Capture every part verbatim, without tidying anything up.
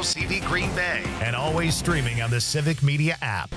C V Green Bay. And always streaming on the Civic Media app.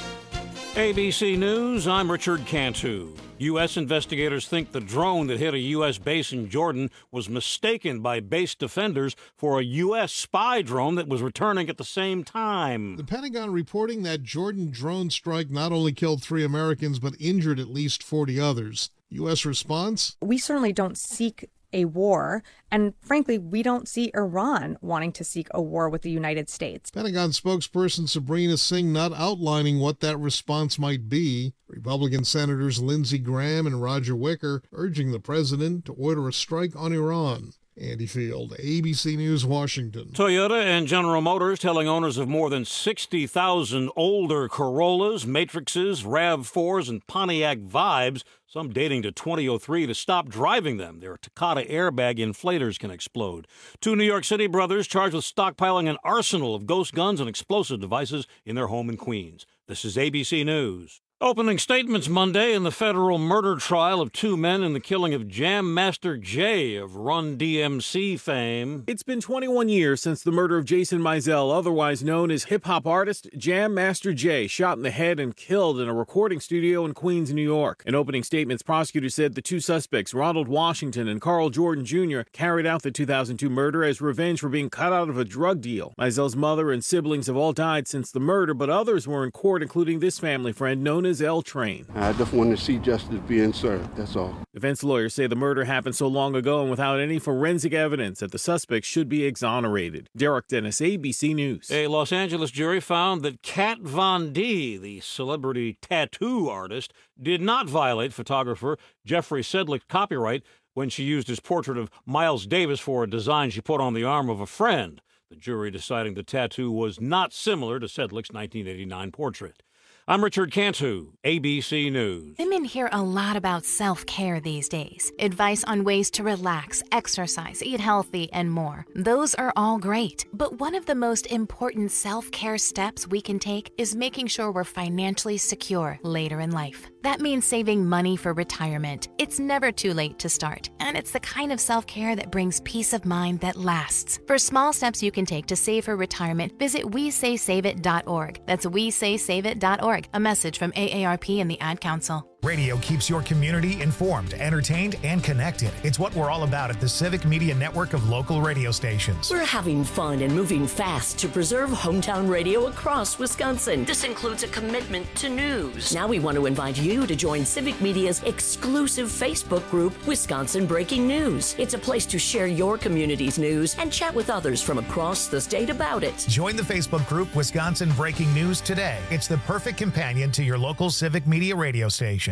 A B C News, I'm Richard Cantu. U S investigators think the drone that hit a U S base in Jordan was mistaken by base defenders for a U S spy drone that was returning at the same time. The Pentagon reporting that Jordan drone strike not only killed three Americans but injured at least forty others. U S response? We certainly don't seek a war, and frankly, we don't see Iran wanting to seek a war with the United States. Pentagon spokesperson Sabrina Singh not outlining what that response might be. Republican Senators Lindsey Graham and Roger Wicker urging the president to order a strike on Iran. Andy Field, A B C News, Washington. Toyota and General Motors telling owners of more than sixty thousand older Corollas, Matrixes, RAV fours, and Pontiac Vibes, some dating to twenty oh three, to stop driving them. Their Takata airbag inflators can explode. Two New York City brothers charged with stockpiling an arsenal of ghost guns and explosive devices in their home in Queens. This is A B C News. Opening statements Monday in the federal murder trial of two men in the killing of Jam Master Jay of Run D M C fame. It's been twenty-one years since the murder of Jason Mizell, otherwise known as hip-hop artist Jam Master Jay, shot in the head and killed in a recording studio in Queens, New York. In opening statements, prosecutors said the two suspects, Ronald Washington and Carl Jordan Junior, carried out the two thousand two murder as revenge for being cut out of a drug deal. Mizell's mother and siblings have all died since the murder, but others were in court, including this family friend known as L Train. I just want to see justice being served, that's all. Defense lawyers say the murder happened so long ago and without any forensic evidence that the suspects should be exonerated. Derek Dennis, A B C News. A Los Angeles jury found that Kat Von D, the celebrity tattoo artist, did not violate photographer Jeffrey Sedlick's copyright when she used his portrait of Miles Davis for a design she put on the arm of a friend. The jury deciding the tattoo was not similar to Sedlick's nineteen eighty-nine portrait. I'm Richard Cantu, A B C News. Women hear a lot about self-care these days. Advice on ways to relax, exercise, eat healthy, and more. Those are all great. But one of the most important self-care steps we can take is making sure we're financially secure later in life. That means saving money for retirement. It's never too late to start, and it's the kind of self-care that brings peace of mind that lasts. For small steps you can take to save for retirement, visit we say save it dot org. That's we say save it dot org. A message from A A R P and the Ad Council. Radio keeps your community informed, entertained, and connected. It's what we're all about at the Civic Media Network of local radio stations. We're having fun and moving fast to preserve hometown radio across Wisconsin. This includes a commitment to news. Now we want to invite you to join Civic Media's exclusive Facebook group, Wisconsin Breaking News. It's a place to share your community's news and chat with others from across the state about it. Join the Facebook group Wisconsin Breaking News today. It's the perfect companion to your local Civic Media radio station.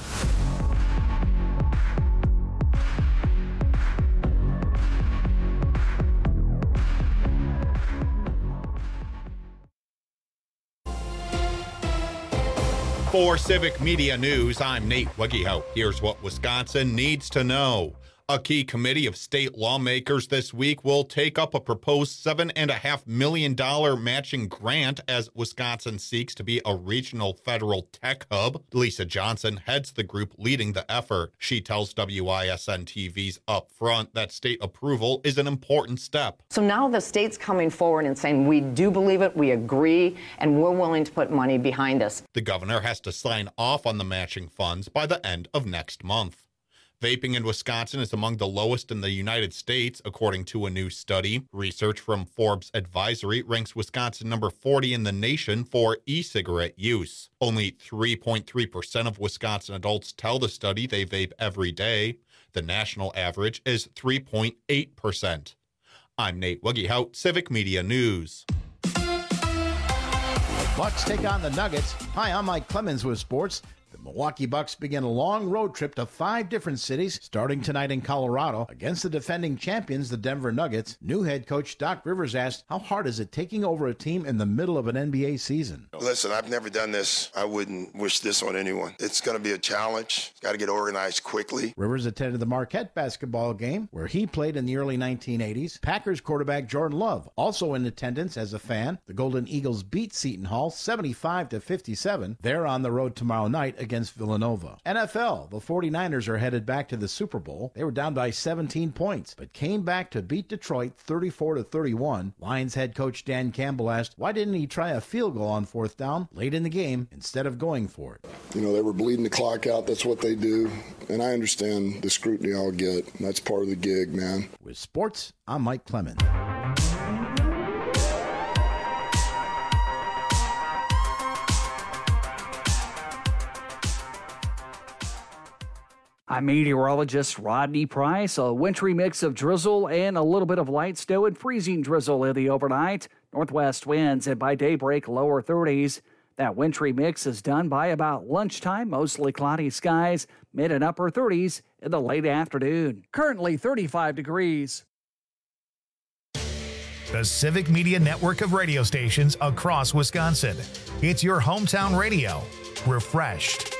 For Civic Media News, I'm Nate Wegehout. Here's what Wisconsin needs to know. A key committee of state lawmakers this week will take up a proposed seven point five million dollars matching grant as Wisconsin seeks to be a regional federal tech hub. Lisa Johnson heads the group leading the effort. She tells W I S N T V's Upfront that state approval is an important step. So now the state's coming forward and saying, we do believe it, we agree, and we're willing to put money behind this. The governor has to sign off on the matching funds by the end of next month. Vaping in Wisconsin is among the lowest in the United States, according to a new study. Research from Forbes Advisory ranks Wisconsin number forty in the nation for e-cigarette use. Only three point three percent of Wisconsin adults tell the study they vape every day. The national average is three point eight percent. I'm Nate Wegehout, Civic Media News. The Bucks take on the Nuggets. Hi, I'm Mike Clemens with sports. The Milwaukee Bucks begin a long road trip to five different cities, starting tonight in Colorado against the defending champions, the Denver Nuggets. New head coach Doc Rivers asked, how hard is it taking over a team in the middle of an N B A season? Listen, I've never done this. I wouldn't wish this on anyone. It's going to be a challenge. It's got to get organized quickly. Rivers attended the Marquette basketball game, where he played in the early nineteen eighties. Packers quarterback Jordan Love, also in attendance as a fan. The Golden Eagles beat Seton Hall seventy-five to fifty-six. twenty-seven. They're on the road tomorrow night against Villanova. N F L, the 49ers are headed back to the Super Bowl. They were down by seventeen points, but came back to beat Detroit thirty-four to thirty-one. Lions head coach Dan Campbell asked, why didn't he try a field goal on fourth down late in the game instead of going for it? You know, they were bleeding the clock out. That's what they do. And I understand the scrutiny I'll get. That's part of the gig, man. With sports, I'm Mike Clemens. I'm meteorologist Rodney Price. A wintry mix of drizzle and a little bit of light snow and freezing drizzle in the overnight. Northwest winds and by daybreak lower thirties. That wintry mix is done by about lunchtime. Mostly cloudy skies, mid and upper thirties in the late afternoon. Currently thirty-five degrees. The Civic Media network of radio stations across Wisconsin. It's your hometown radio. Refreshed.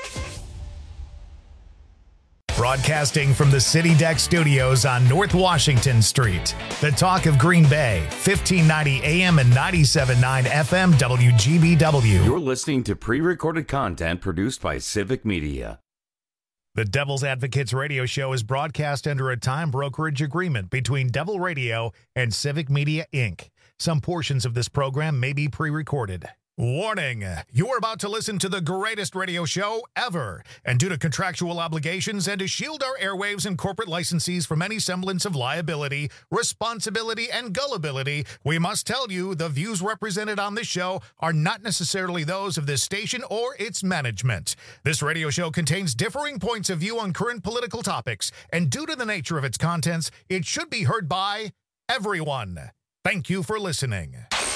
Broadcasting from the City Deck Studios on North Washington Street. The talk of Green Bay, fifteen ninety A M and ninety-seven point nine F M W G B W. You're listening to pre-recorded content produced by Civic Media. The Devil's Advocates radio show is broadcast under a time brokerage agreement between Devil Radio and Civic Media, Incorporated. Some portions of this program may be pre-recorded. Warning, you're about to listen to the greatest radio show ever. And due to contractual obligations and to shield our airwaves and corporate licensees from any semblance of liability, responsibility, and gullibility, we must tell you the views represented on this show are not necessarily those of this station or its management. This radio show contains differing points of view on current political topics, and due to the nature of its contents, it should be heard by everyone. Thank you for listening.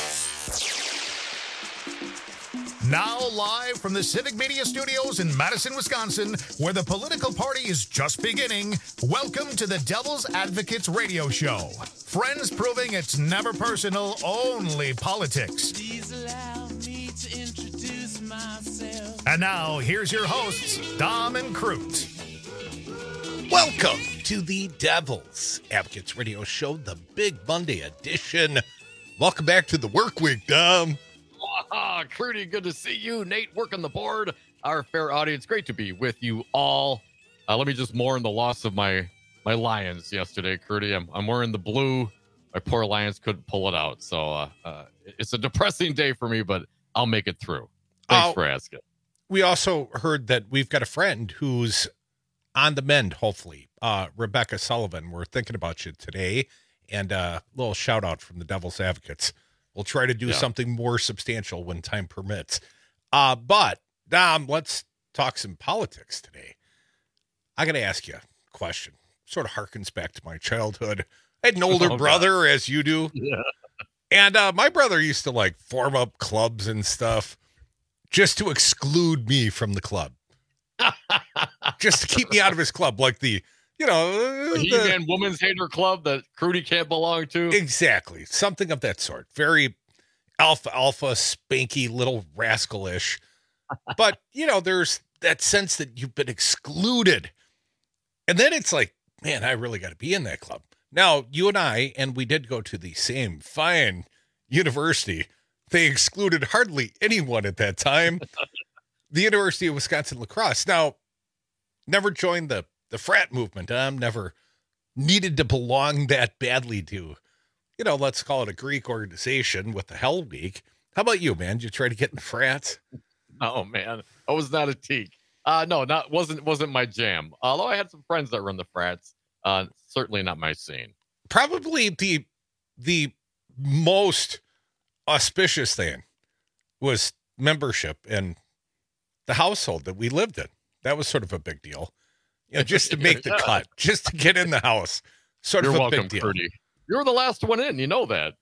Now live from the Civic Media Studios in Madison, Wisconsin, where the political party is just beginning, welcome to the Devil's Advocates radio show. Friends proving it's never personal, only politics. Please allow me to introduce myself. And now, here's your hosts, Dom and Crute. Welcome to the Devil's Advocates radio show, the Big Monday edition. Welcome back to the work week, Dom. Ah, Crudy, good to see you. Nate, working the board. Our fair audience, great to be with you all. Uh, let me just mourn the loss of my my Lions yesterday, Crudy. I'm, I'm wearing the blue. My poor Lions couldn't pull it out. So uh, uh, it's a depressing day for me, but I'll make it through. Thanks uh, for asking. We also heard that we've got a friend who's on the mend, hopefully. Uh, Rebecca Sullivan, we're thinking about you today. And a uh, little shout out from the Devil's Advocates. We'll try to do yeah. something more substantial when time permits. Uh, but, Dom, let's talk some politics today. I got to ask you a question. Sort of harkens back to my childhood. I had an older oh, brother, God. as you do. Yeah. And uh, my brother used to, like, form up clubs and stuff just to exclude me from the club. Just to keep me out of his club, like the... You know, the He-Man Women's Hater Club that Crudy can't belong to. Exactly. Something of that sort. Very alpha, alpha, spanky, little rascalish. But, you know, there's that sense that you've been excluded. And then it's like, man, I really got to be in that club. Now, you and I, and we did go to the same fine university. They excluded hardly anyone at that time. The University of Wisconsin La Crosse. Now, never joined the The frat movement. I'm never needed to belong that badly to, you know, let's call it a Greek organization with the Hell Week. How about you, man? Did you try to get in frats? Oh, man. I was not a teak. Uh, no, not wasn't wasn't my jam. Although I had some friends that run the frats. Uh, certainly not my scene. Probably the the most auspicious thing was membership in the household that we lived in. That was sort of a big deal. You know, just to make the yeah. cut, just to get in the house. Sort You're of a welcome, big deal. Crudy. You're the last one in. You know that.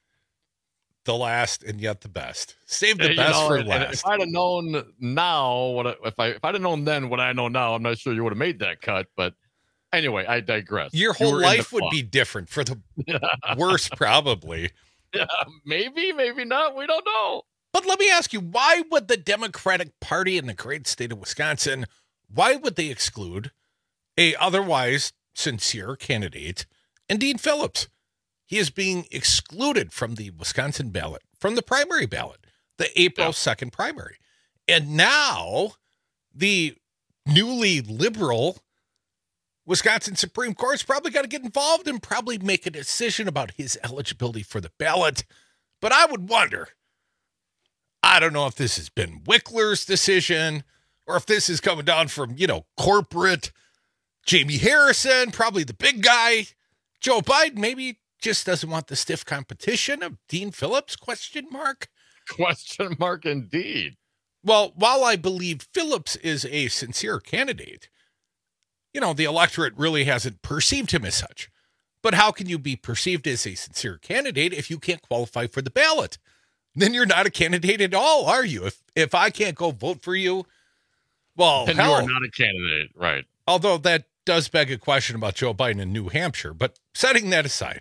The last and yet the best. Save the you best know, for and, last. And if I'd have known now, what I, if I if I'd have known then what I know now, I'm not sure you would have made that cut. But anyway, I digress. Your whole you life would be different for the worse, probably. Yeah, maybe, maybe not. We don't know. But let me ask you, why would the Democratic Party in the great state of Wisconsin, why would they exclude a otherwise sincere candidate, and Dean Phillips? He is being excluded from the Wisconsin ballot, from the primary ballot, the April yeah. second primary. And now the newly liberal Wisconsin Supreme Court's probably got to get involved and probably make a decision about his eligibility for the ballot. But I would wonder, I don't know if this has been Wickler's decision or if this is coming down from, you know, corporate Jamie Harrison, probably the big guy. Joe Biden maybe just doesn't want the stiff competition of Dean Phillips, question mark. Question mark indeed. Well, while I believe Phillips is a sincere candidate, you know, the electorate really hasn't perceived him as such. But how can you be perceived as a sincere candidate if you can't qualify for the ballot? Then you're not a candidate at all, are you? If if I can't go vote for you, well, then hell, you are not a candidate, right? Although that does beg a question about Joe Biden in New Hampshire. But setting that aside,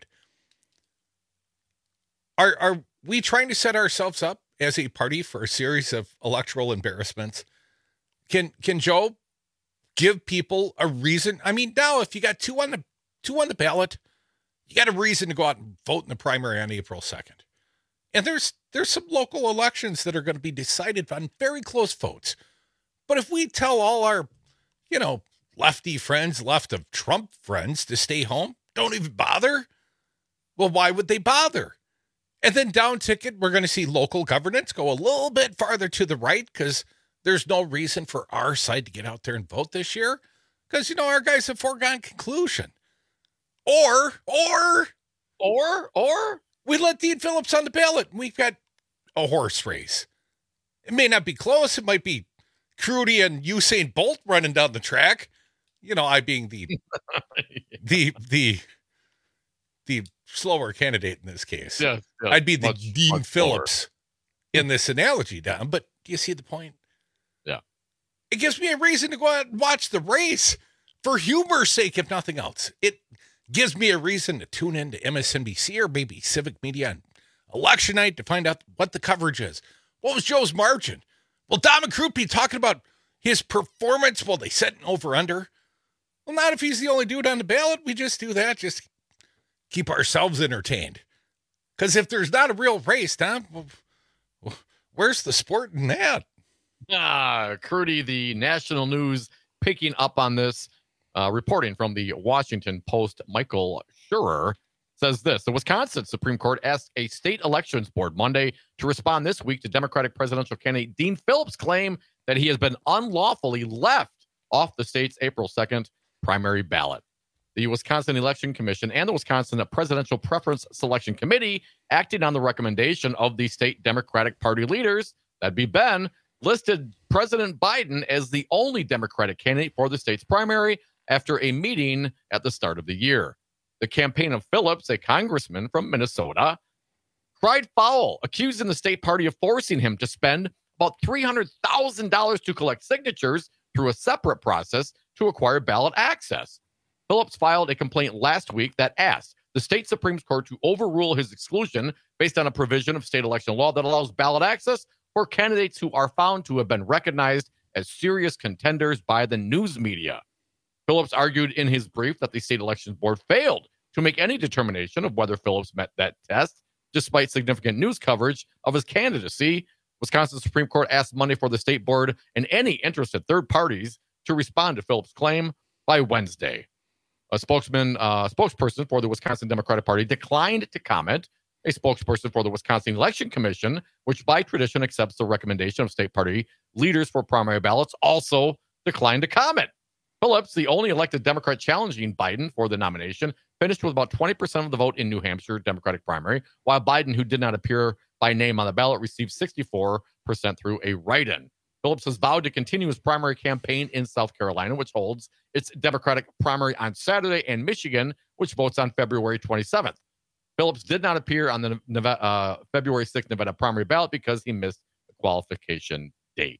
are are we trying to set ourselves up as a party for a series of electoral embarrassments? Can can Joe give people a reason? I mean, now if you got two on the two on the ballot, you got a reason to go out and vote in the primary on April second. And there's there's some local elections that are going to be decided on very close votes. But if we tell all our, you know, lefty friends, left of Trump friends to stay home, don't even bother, well, why would they bother? And then down ticket, we're going to see local governance go a little bit farther to the right because there's no reason for our side to get out there and vote this year because, you know, our guys have foregone conclusion. Or, or, or, or we let Dean Phillips on the ballot and we've got a horse race. It may not be close. It might be Crudy and Usain Bolt running down the track. You know, I being the, the, the, the slower candidate in this case. Yeah, yeah, I'd be the much, Dean much Phillips slower in this analogy, Don. But do you see the point? Yeah. It gives me a reason to go out and watch the race for humor's sake, if nothing else. It gives me a reason to tune in to M S N B C or maybe Civic Media on election night to find out what the coverage is. What was Joe's margin? Will Don McCroop be talking about his performance while they set an over-under? Well, not if he's the only dude on the ballot. We just do that. Just keep ourselves entertained. Because if there's not a real race, Don, well, where's the sport in that? Ah, Crudy, the national news picking up on this, uh, reporting from the Washington Post, Michael Schurer says this: the Wisconsin Supreme Court asked a state elections board Monday to respond this week to Democratic presidential candidate Dean Phillips' claim that he has been unlawfully left off the state's April second primary ballot. The Wisconsin Election Commission and the Wisconsin Presidential Preference Selection Committee, acting on the recommendation of the state Democratic Party leaders, that'd be Ben, listed President Biden as the only Democratic candidate for the state's primary after a meeting at the start of the year. The campaign of Phillips, a congressman from Minnesota, cried foul, accusing the state party of forcing him to spend about three hundred thousand dollars to collect signatures through a separate process to acquire ballot access. Phillips filed a complaint last week that asked the state Supreme Court to overrule his exclusion based on a provision of state election law that allows ballot access for candidates who are found to have been recognized as serious contenders by the news media. Phillips argued in his brief that the state elections board failed to make any determination of whether Phillips met that test, despite significant news coverage of his candidacy. Wisconsin Supreme Court asked Monday for the state board and any interested third parties to respond to Phillips' claim by Wednesday. A spokesman, uh, spokesperson for the Wisconsin Democratic Party declined to comment. A spokesperson for the Wisconsin Election Commission, which by tradition accepts the recommendation of state party leaders for primary ballots, also declined to comment. Phillips, the only elected Democrat challenging Biden for the nomination, finished with about twenty percent of the vote in New Hampshire Democratic primary, while Biden, who did not appear by name on the ballot, received sixty-four percent through a write-in. Phillips has vowed to continue his primary campaign in South Carolina, which holds its Democratic primary on Saturday, and Michigan, which votes on February twenty-seventh. Phillips did not appear on the Nevada, uh, February sixth Nevada primary ballot because he missed the qualification date.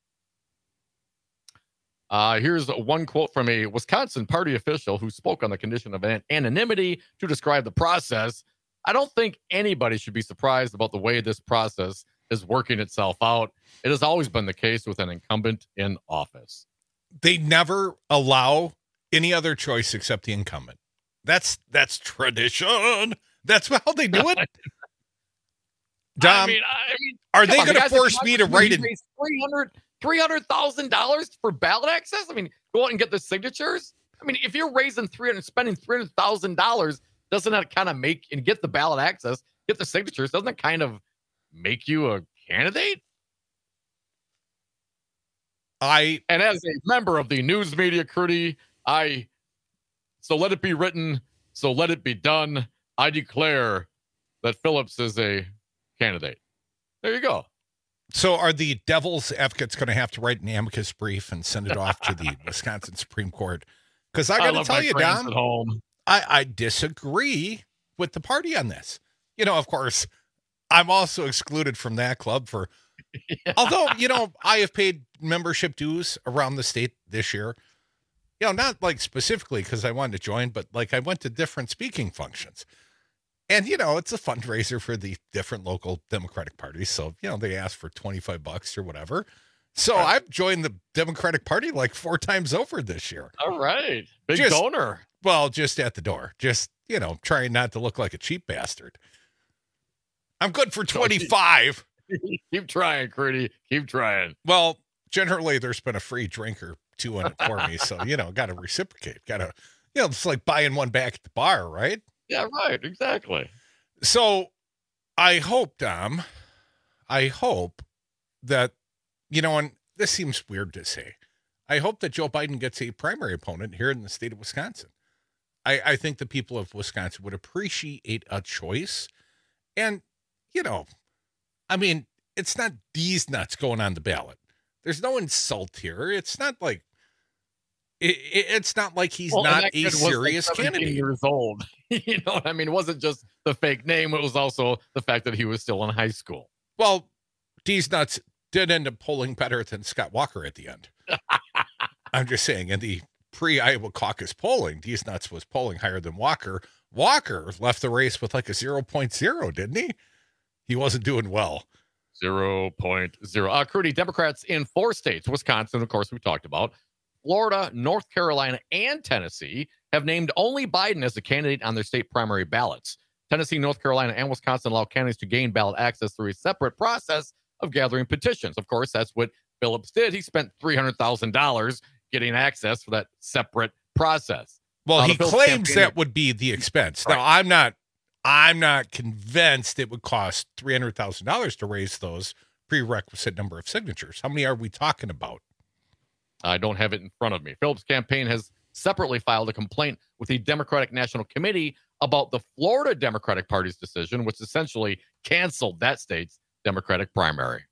Uh, here's one quote from a Wisconsin party official who spoke on the condition of an- anonymity to describe the process. I don't think anybody should be surprised about the way this process is working itself out. It has always been the case with an incumbent in office. They never allow any other choice except the incumbent. That's that's tradition. That's how they do it. Dom, I mean, I mean, are they on, going the to force me to write it? three hundred thousand dollars for ballot access? I mean, go out and get the signatures. I mean, if you're raising three hundred, spending three hundred thousand dollars, doesn't that kind of make and get the ballot access, get the signatures? Doesn't it kind of make you a candidate? I and as a member of the news media, Crudy, I so let it be written, so let it be done. I declare that Phillips is a candidate. There you go. So are the devil's advocates going to have to write an amicus brief and send it off to the Wisconsin Supreme Court? Because I got to tell you, Dom, at home. I, I disagree with the party on this. You know, of course, I'm also excluded from that club for, yeah. although, you know, I have paid membership dues around the state this year. You know, not like specifically because I wanted to join, but like I went to different speaking functions. And, you know, it's a fundraiser for the different local Democratic parties. So, you know, they ask for twenty-five bucks or whatever. So right. I've joined the Democratic Party like four times over this year. All right. Big just, donor. Well, just at the door. Just, you know, trying not to look like a cheap bastard. I'm good for twenty-five. Keep trying, Crudy. Keep trying. Well, generally there's been a free drink or two in it for me. So, you know, got to reciprocate. Got to, you know, it's like buying one back at the bar, right? Yeah, right. Exactly. So I hope, Dom, I hope that, you know, and this seems weird to say, I hope that Joe Biden gets a primary opponent here in the state of Wisconsin. I, I think the people of Wisconsin would appreciate a choice. And, you know, I mean, it's not these nuts going on the ballot. There's no insult here. It's not like, it, it, it's not like he's well, not a serious like candidate. Years old. You know what I mean? It wasn't just the fake name. It was also the fact that he was still in high school. Well, these nuts did end up polling better than Scott Walker at the end. I'm just saying, in the pre-Iowa caucus polling, these nuts was polling higher than Walker. Walker left the race with like a zero point zero, didn't he? He wasn't doing well. zero point zero. Uh, Crudy, Democrats in four states, Wisconsin, of course, we talked about, Florida, North Carolina, and Tennessee have named only Biden as a candidate on their state primary ballots. Tennessee, North Carolina, and Wisconsin allow candidates to gain ballot access through a separate process of gathering petitions. Of course, that's what Phillips did. He spent three hundred thousand dollars getting access for that separate process. Well, uh, he claims that would be the expense. Right. Now, I'm not I'm not convinced it would cost three hundred thousand dollars to raise those prerequisite number of signatures. How many are we talking about? I don't have it in front of me. Phillips' campaign has separately filed a complaint with the Democratic National Committee about the Florida Democratic Party's decision, which essentially canceled that state's Democratic primary.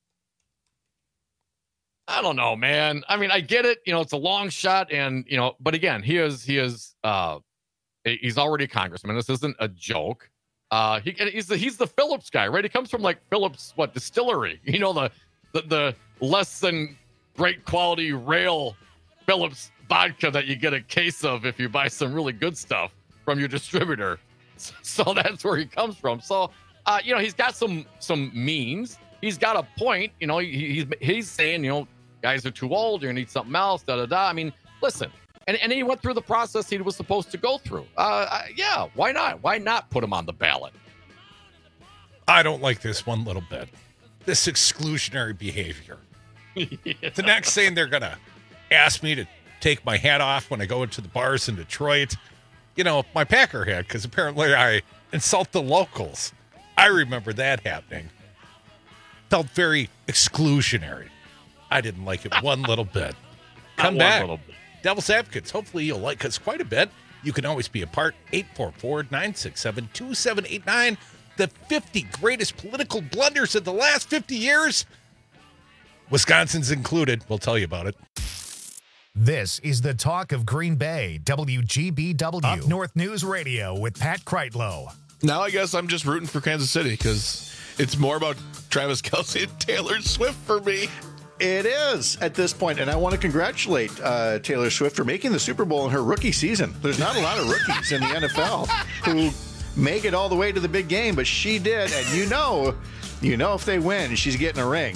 I don't know, man. I mean, I get it. You know, it's a long shot, and you know, but again, he is he is uh, he's already a congressman. This isn't a joke. Uh, he he's the he's the Phillips guy, right? He comes from like Phillips what distillery? You know, the the, the less than great quality rail Phillips vodka that you get a case of if you buy some really good stuff from your distributor. So that's where he comes from. So, uh, you know, he's got some some means. He's got a point. You know, he, he's he's saying, you know, guys are too old. You need something else. Da da da. I mean, listen. And and he went through the process he was supposed to go through. Uh, yeah, why not? Why not put him on the ballot? I don't like this one little bit. This exclusionary behavior. Yeah. The next thing they're gonna ask me to take my hat off when I go into the bars in Detroit. You know, my Packer hat, because apparently I insult the locals. I remember that happening. Felt very exclusionary. I didn't like it one little bit. Come Not back. One little bit. Devil's Advocates. Hopefully you'll like us quite a bit. You can always be a part. eight four four, nine six seven, two seven eight nine. The fifty greatest political blunders of the last fifty years. Wisconsin's included. We'll tell you about it. This is the talk of Green Bay, W G B W, Up North News Radio with Pat Kreitlow. Now I guess I'm just rooting for Kansas City because it's more about Travis Kelce and Taylor Swift for me. It is at this point, and I want to congratulate uh, Taylor Swift for making the Super Bowl in her rookie season. There's not a lot of rookies in the N F L who make it all the way to the big game, but she did, and you know, you know if they win, she's getting a ring.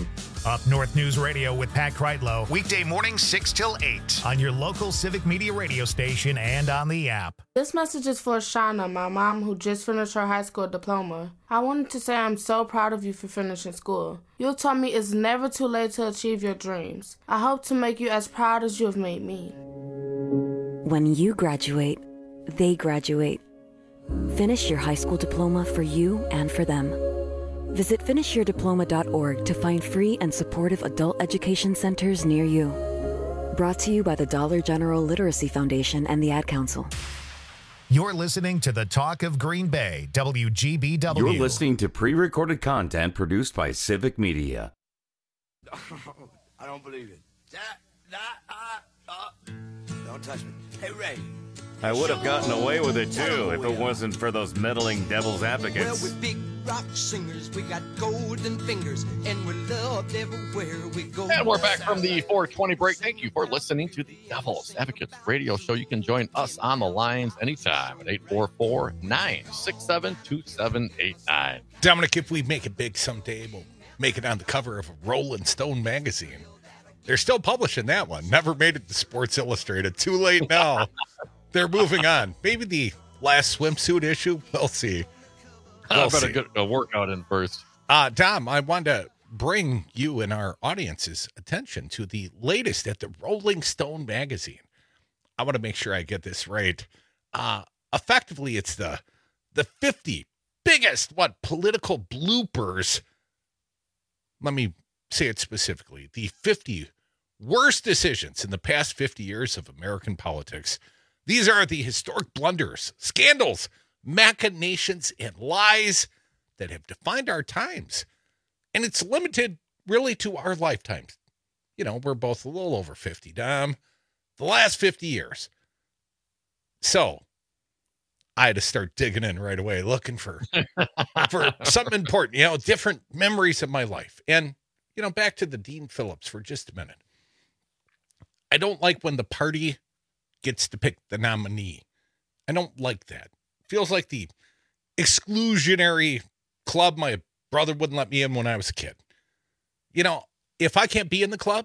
Up North News Radio with Pat Kreitlow, weekday mornings six till eight on your local Civic Media radio station and on the app. This message is for Shauna, my mom, who just finished her high school diploma. I wanted to say I'm so proud of you for finishing school. You taught me it's never too late to achieve your dreams. I hope to make you as proud as you have made me. When you graduate, they graduate. Finish your high school diploma for you and for them. Visit finish your diploma dot org to find free and supportive adult education centers near you. Brought to you by the Dollar General Literacy Foundation and the Ad Council. You're listening to the Talk of Green Bay, W G B W. You're listening to pre-recorded content produced by Civic Media. I don't believe it. That, that, uh, uh. Don't touch me. Hey, Ray. I would have gotten away with it, too, if it wasn't for those meddling devil's advocates. Well, we're big rock singers, we got golden fingers, and we're loved everywhere we go. And we're back from the four twenty break. Thank you for listening to the Devil's Advocates radio show. You can join us on the lines anytime at eight four four, nine six seven, two seven eight nine. Dominic, if we make it big someday, we'll make it on the cover of a Rolling Stone magazine. They're still publishing that one. Never made it to Sports Illustrated. Too late now. They're moving on. Maybe the last swimsuit issue. We'll see. We'll I better see. get a workout in first. Uh, Dom, I wanted to bring you and our audience's attention to the latest at the Rolling Stone magazine. I want to make sure I get this right. Uh, effectively, it's the the fifty biggest, what, political bloopers. Let me say it specifically. The fifty worst decisions in the past fifty years of American politics. These are the historic blunders, scandals, machinations, and lies that have defined our times. And it's limited really to our lifetimes. You know, we're both a little over fifty, Dom. The last fifty years. So I had to start digging in right away, looking for, for something important, you know, different memories of my life. And, you know, back to the Dean Phillips for just a minute. I don't like when the party gets to pick the nominee. I don't like that. Feels like the exclusionary club my brother wouldn't let me in when I was a kid. You know, if I can't be in the club,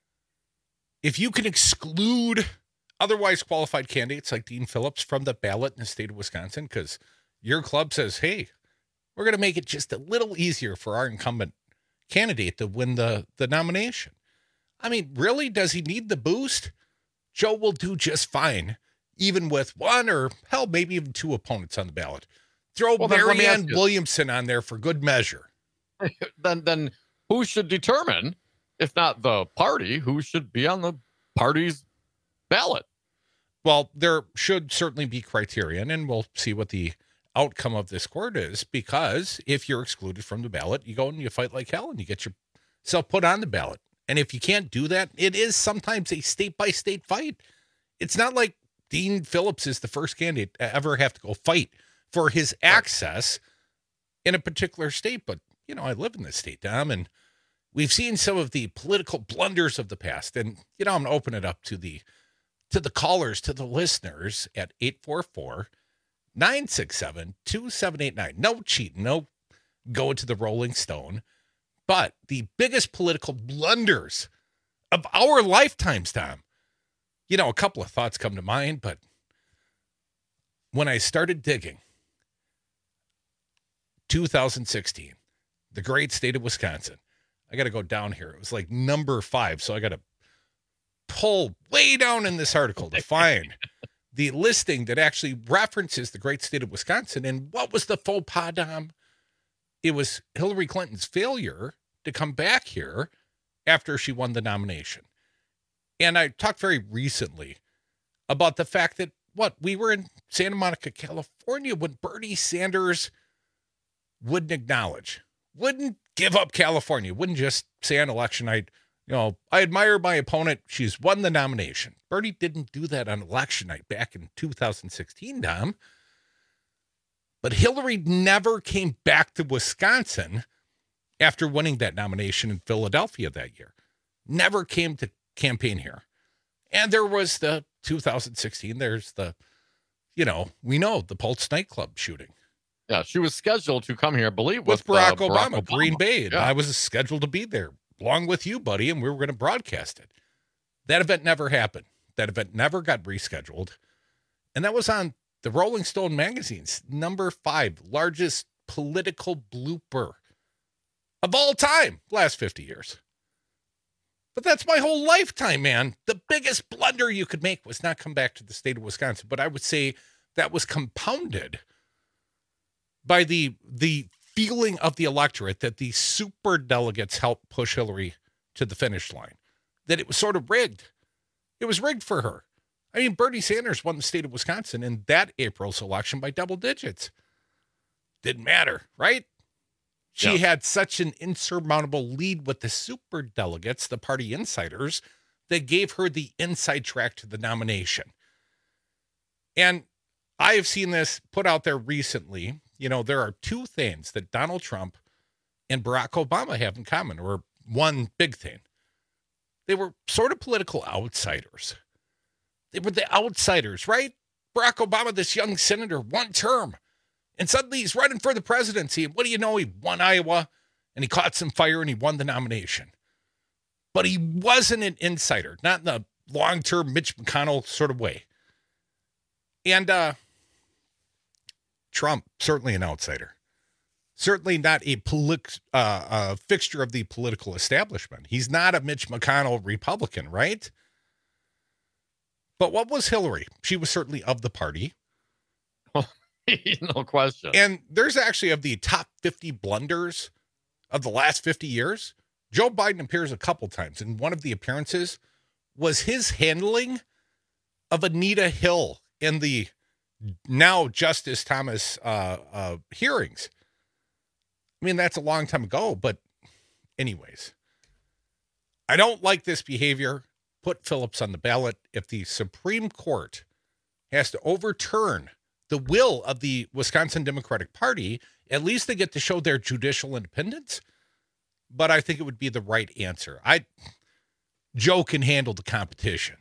if you can exclude otherwise qualified candidates like Dean Phillips from the ballot in the state of Wisconsin, because your club says, hey, we're going to make it just a little easier for our incumbent candidate to win the, the nomination. I mean, really, does he need the boost? Joe will do just fine, even with one or, hell, maybe even two opponents on the ballot. Throw Well, then let me Marianne ask you- Williamson on there for good measure. then, then who should determine, if not the party, who should be on the party's ballot? Well, there should certainly be criterion, and we'll see what the outcome of this court is, because if you're excluded from the ballot, you go and you fight like hell and you get yourself put on the ballot. And if you can't do that, it is sometimes a state-by-state fight. It's not like Dean Phillips is the first candidate to ever have to go fight for his access in a particular state. But, you know, I live in this state, Dom, and we've seen some of the political blunders of the past. And, you know, I'm going to open it up to the to the callers, to the listeners at eight four four, nine six seven, two seven eight nine. No cheating, no going to the Rolling Stone. But the biggest political blunders of our lifetimes, Tom. You know, a couple of thoughts come to mind, but when I started digging, two thousand sixteen, the great state of Wisconsin, I got to go down here. It was like number five, so I got to pull way down in this article to find the listing that actually references the great state of Wisconsin. And what was the faux pas, Dom? It was Hillary Clinton's failure to come back here after she won the nomination. And I talked very recently about the fact that, what, we were in Santa Monica, California when Bernie Sanders wouldn't acknowledge, wouldn't give up California, wouldn't just say on election night, you know, I admire my opponent. She's won the nomination. Bernie didn't do that on election night back in two thousand sixteen, Dom. But Hillary never came back to Wisconsin after winning that nomination in Philadelphia that year. Never came to campaign here. And there was the two thousand sixteen, there's the, you know, we know the Pulse nightclub shooting. Yeah, she was scheduled to come here, I believe, With with, Barack, uh, Obama, Barack Obama. Green Bay. And Yeah. I was scheduled to be there along with you, buddy, and we were going to broadcast it. That event never happened. That event never got rescheduled. And that was on the Rolling Stone magazine's number five largest political blooper of all time, last fifty years. But that's my whole lifetime, man. The biggest blunder you could make was not come back to the state of Wisconsin. But I would say that was compounded by the the feeling of the electorate that the super delegates helped push Hillary to the finish line, that it was sort of rigged. It was rigged for her. I mean, Bernie Sanders won the state of Wisconsin in that April's election by double digits. Didn't matter, right? She yeah. had such an insurmountable lead with the super delegates, the party insiders, that gave her the inside track to the nomination. And I have seen this put out there recently. You know, there are two things that Donald Trump and Barack Obama have in common, or one big thing. They were sort of political outsiders. They were the outsiders, right? Barack Obama, this young senator, one term. And suddenly he's running for the presidency. And what do you know? He won Iowa, and he caught some fire, and he won the nomination. But he wasn't an insider, not in the long-term Mitch McConnell sort of way. And uh, Trump, certainly an outsider. Certainly not a polit- uh, uh, fixture of the political establishment. He's not a Mitch McConnell Republican, right? But what was Hillary? She was certainly of the party. No question. And there's actually, of the top fifty blunders of the last fifty years, Joe Biden appears a couple times. And one of the appearances was his handling of Anita Hill in the now Justice Thomas uh, uh, hearings. I mean, that's a long time ago, but anyways, I don't like this behavior. Put Phillips on the ballot. If the Supreme Court has to overturn the will of the Wisconsin Democratic Party, at least they get to show their judicial independence. But I think it would be the right answer. I Joe can handle the competition.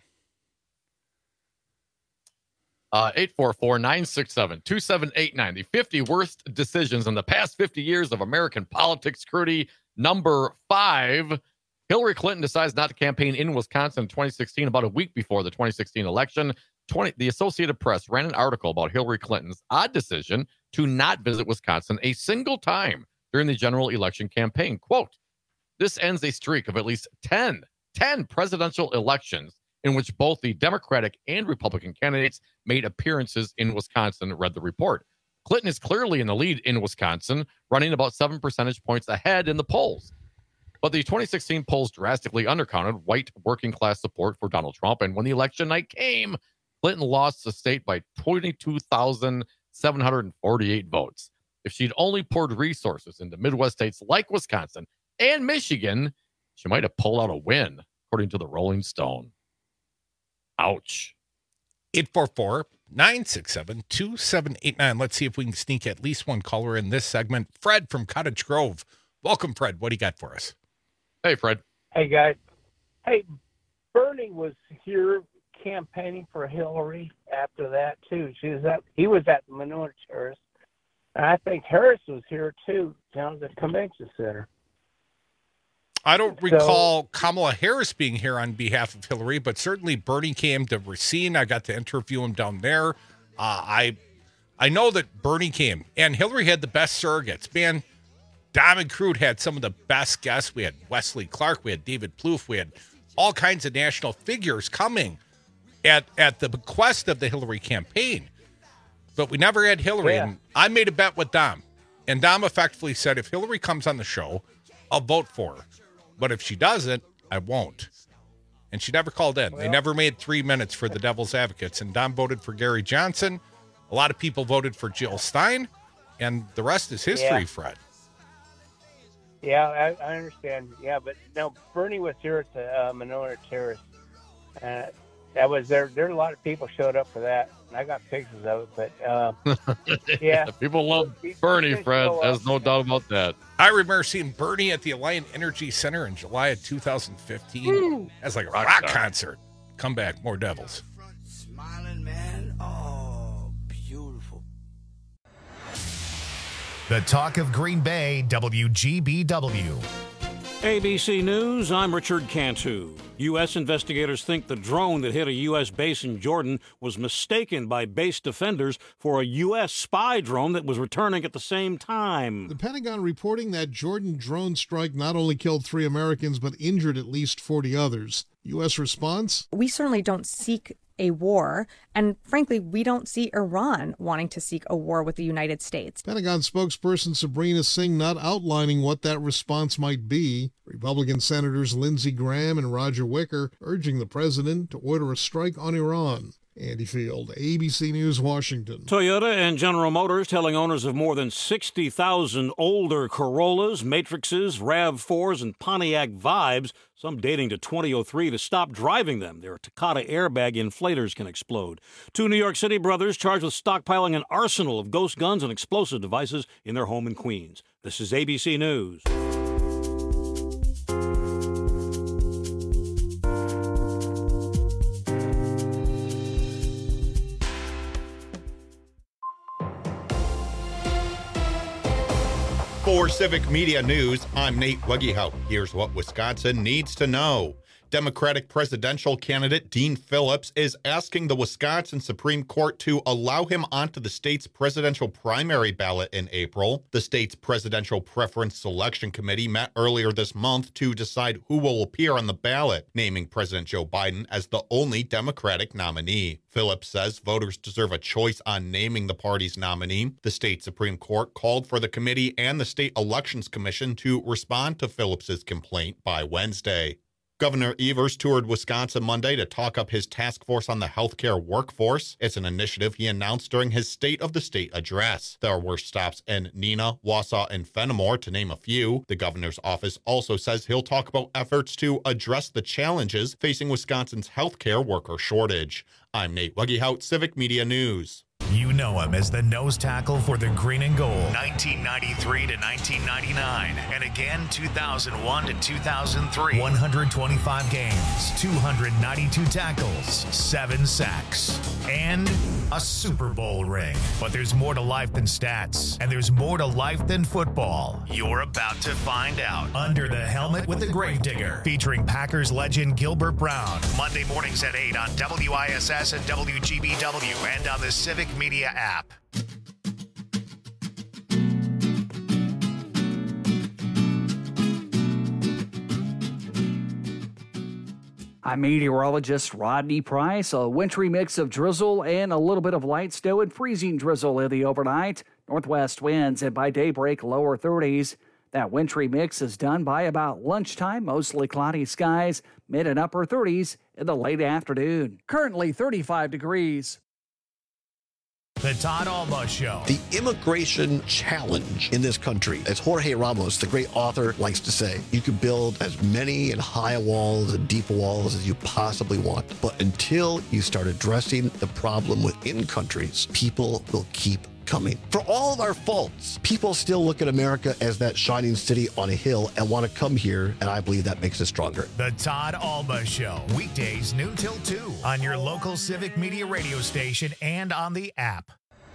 Uh, eight four four, nine six seven, two seven eight nine. The fifty worst decisions in the past fifty years of American politics. Crudy, number five. Hillary Clinton decides not to campaign in Wisconsin in twenty sixteen, about a week before the twenty sixteen election. twenty, the Associated Press ran an article about Hillary Clinton's odd decision to not visit Wisconsin a single time during the general election campaign. Quote, this ends a streak of at least ten, ten presidential elections in which both the Democratic and Republican candidates made appearances in Wisconsin, read the report. Clinton is clearly in the lead in Wisconsin, running about seven percentage points ahead in the polls. But the twenty sixteen polls drastically undercounted white working class support for Donald Trump. And when the election night came, Clinton lost the state by twenty-two thousand seven hundred forty-eight votes. If she'd only poured resources into Midwest states like Wisconsin and Michigan, she might have pulled out a win, according to the Rolling Stone. Ouch. eight four four, nine six seven, two seven eight nine. Let's see if we can sneak at least one caller in this segment. Fred from Cottage Grove. Welcome, Fred. What do you got for us? Hey, Fred. Hey, guys. Hey, Bernie was here campaigning for Hillary after that, too. She was at, he was at the Minority Terrace. And I think Harris was here, too, down at the convention center. I don't recall so, Kamala Harris being here on behalf of Hillary, but certainly Bernie came to Racine. I got to interview him down there. Uh, I I know that Bernie came, and Hillary had the best surrogates. Man, Diamond Crude had some of the best guests. We had Wesley Clark. We had David Plouffe. We had all kinds of national figures coming at, at the bequest of the Hillary campaign. But we never had Hillary. Yeah. And I made a bet with Dom. And Dom effectively said, if Hillary comes on the show, I'll vote for her. But if she doesn't, I won't. And she never called in. Well, they never made three minutes for the Devil's Advocates. And Dom voted for Gary Johnson. A lot of people voted for Jill Stein. And the rest is history, yeah. Fred. Yeah, I, I understand. Yeah, but no, Bernie was here at the uh, Minority Terrace. Uh, that was there. There a lot of people showed up for that. And I got pictures of it, but uh, yeah. People love Bernie, Fred. There's no doubt about that. I remember seeing Bernie at the Alliant Energy Center in July of two thousand fifteen. Woo. That's like a rock, rock concert. Come back, more Devils. Smiling man, oh, beautiful. The talk of Green Bay, W G B W. A B C News, I'm Richard Cantu. U S investigators think the drone that hit a U S base in Jordan was mistaken by base defenders for a U S spy drone that was returning at the same time. The Pentagon reporting that Jordan drone strike not only killed three Americans but injured at least forty others. U S response? We certainly don't seek a war, and frankly, we don't see Iran wanting to seek a war with the United States. Pentagon spokesperson Sabrina Singh not outlining what that response might be. Republican Senators Lindsey Graham and Roger Wicker urging the president to order a strike on Iran. Andy Field, A B C News, Washington. Toyota and General Motors telling owners of more than sixty thousand older Corollas, Matrixes, RAV fours, and Pontiac Vibes, some dating to twenty oh three, to stop driving them. Their Takata airbag inflators can explode. Two New York City brothers charged with stockpiling an arsenal of ghost guns and explosive devices in their home in Queens. This is A B C News. For Civic Media News, I'm Nate Wegehout. Here's what Wisconsin needs to know. Democratic presidential candidate Dean Phillips is asking the Wisconsin Supreme Court to allow him onto the state's presidential primary ballot in April. The state's Presidential Preference Selection Committee met earlier this month to decide who will appear on the ballot, naming President Joe Biden as the only Democratic nominee. Phillips says voters deserve a choice on naming the party's nominee. The state Supreme Court called for the committee and the State Elections Commission to respond to Phillips's complaint by Wednesday. Governor Evers toured Wisconsin Monday to talk up his task force on the healthcare workforce. It's an initiative he announced during his State of the State address. There were stops in Neenah, Wausau, and Fenimore, to name a few. The governor's office also says he'll talk about efforts to address the challenges facing Wisconsin's healthcare worker shortage. I'm Nate Wegehout, Civic Media News. You know him as the nose tackle for the Green and Gold, nineteen ninety-three to nineteen ninety-nine, and again two thousand one to two thousand three. one hundred twenty-five games, two hundred ninety-two tackles, seven sacks, and a Super Bowl ring. But there's more to life than stats, and there's more to life than football. You're about to find out. Under the Helmet with the Gravedigger, featuring Packers legend Gilbert Brown. Monday mornings at eight on W I S S and W G B W and on the Civic Media app. I'm meteorologist Rodney Price. A wintry mix of drizzle and a little bit of light snow and freezing drizzle in the overnight. Northwest winds and by daybreak lower thirties. That wintry mix is done by about lunchtime. Mostly cloudy skies, mid and upper thirties in the late afternoon. Currently thirty-five degrees. The Todd Alba Show. The immigration challenge in this country, as Jorge Ramos, the great author, likes to say, you can build as many and high walls and deep walls as you possibly want. But until you start addressing the problem within countries, people will keep coming. For all of our faults, people still look at America as that shining city on a hill and want to come here, and I believe that makes us stronger. The Todd Alba Show, weekdays noon till two on your local Civic Media radio station and on the app.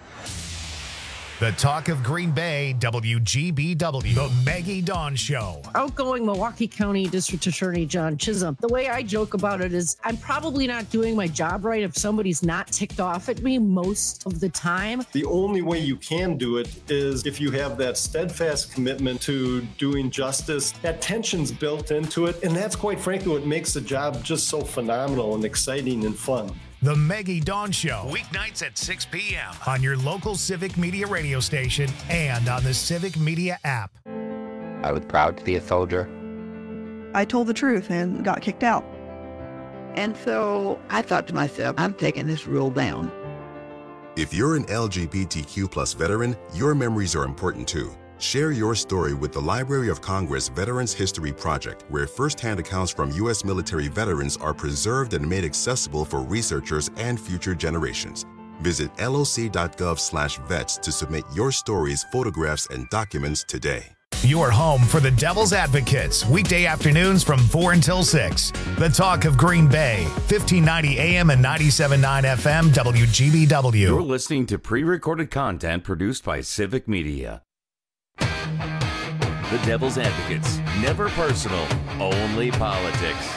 The Talk of Green Bay, W G B W, the Maggie Dawn Show. Outgoing Milwaukee County District Attorney John Chisholm. The way I joke about it is I'm probably not doing my job right if somebody's not ticked off at me most of the time. The only way you can do it is if you have that steadfast commitment to doing justice. That tension's built into it, and that's quite frankly what makes the job just so phenomenal and exciting and fun. The Maggie Dawn Show, weeknights at six p.m. on your local Civic Media radio station and on the Civic Media app. I was proud to be a soldier. I told the truth and got kicked out. And so I thought to myself, I'm taking this rule down. If you're an L G B T Q plus veteran, your memories are important too. Share your story with the Library of Congress Veterans History Project, where firsthand accounts from U S military veterans are preserved and made accessible for researchers and future generations. Visit L O C dot gov slash vets to submit your stories, photographs, and documents today. Your home for the Devil's Advocates, weekday afternoons from four until six. The Talk of Green Bay, fifteen ninety A M and ninety-seven point nine F M, W G B W. You're listening to pre-recorded content produced by Civic Media. The Devil's Advocates. Never personal, only politics.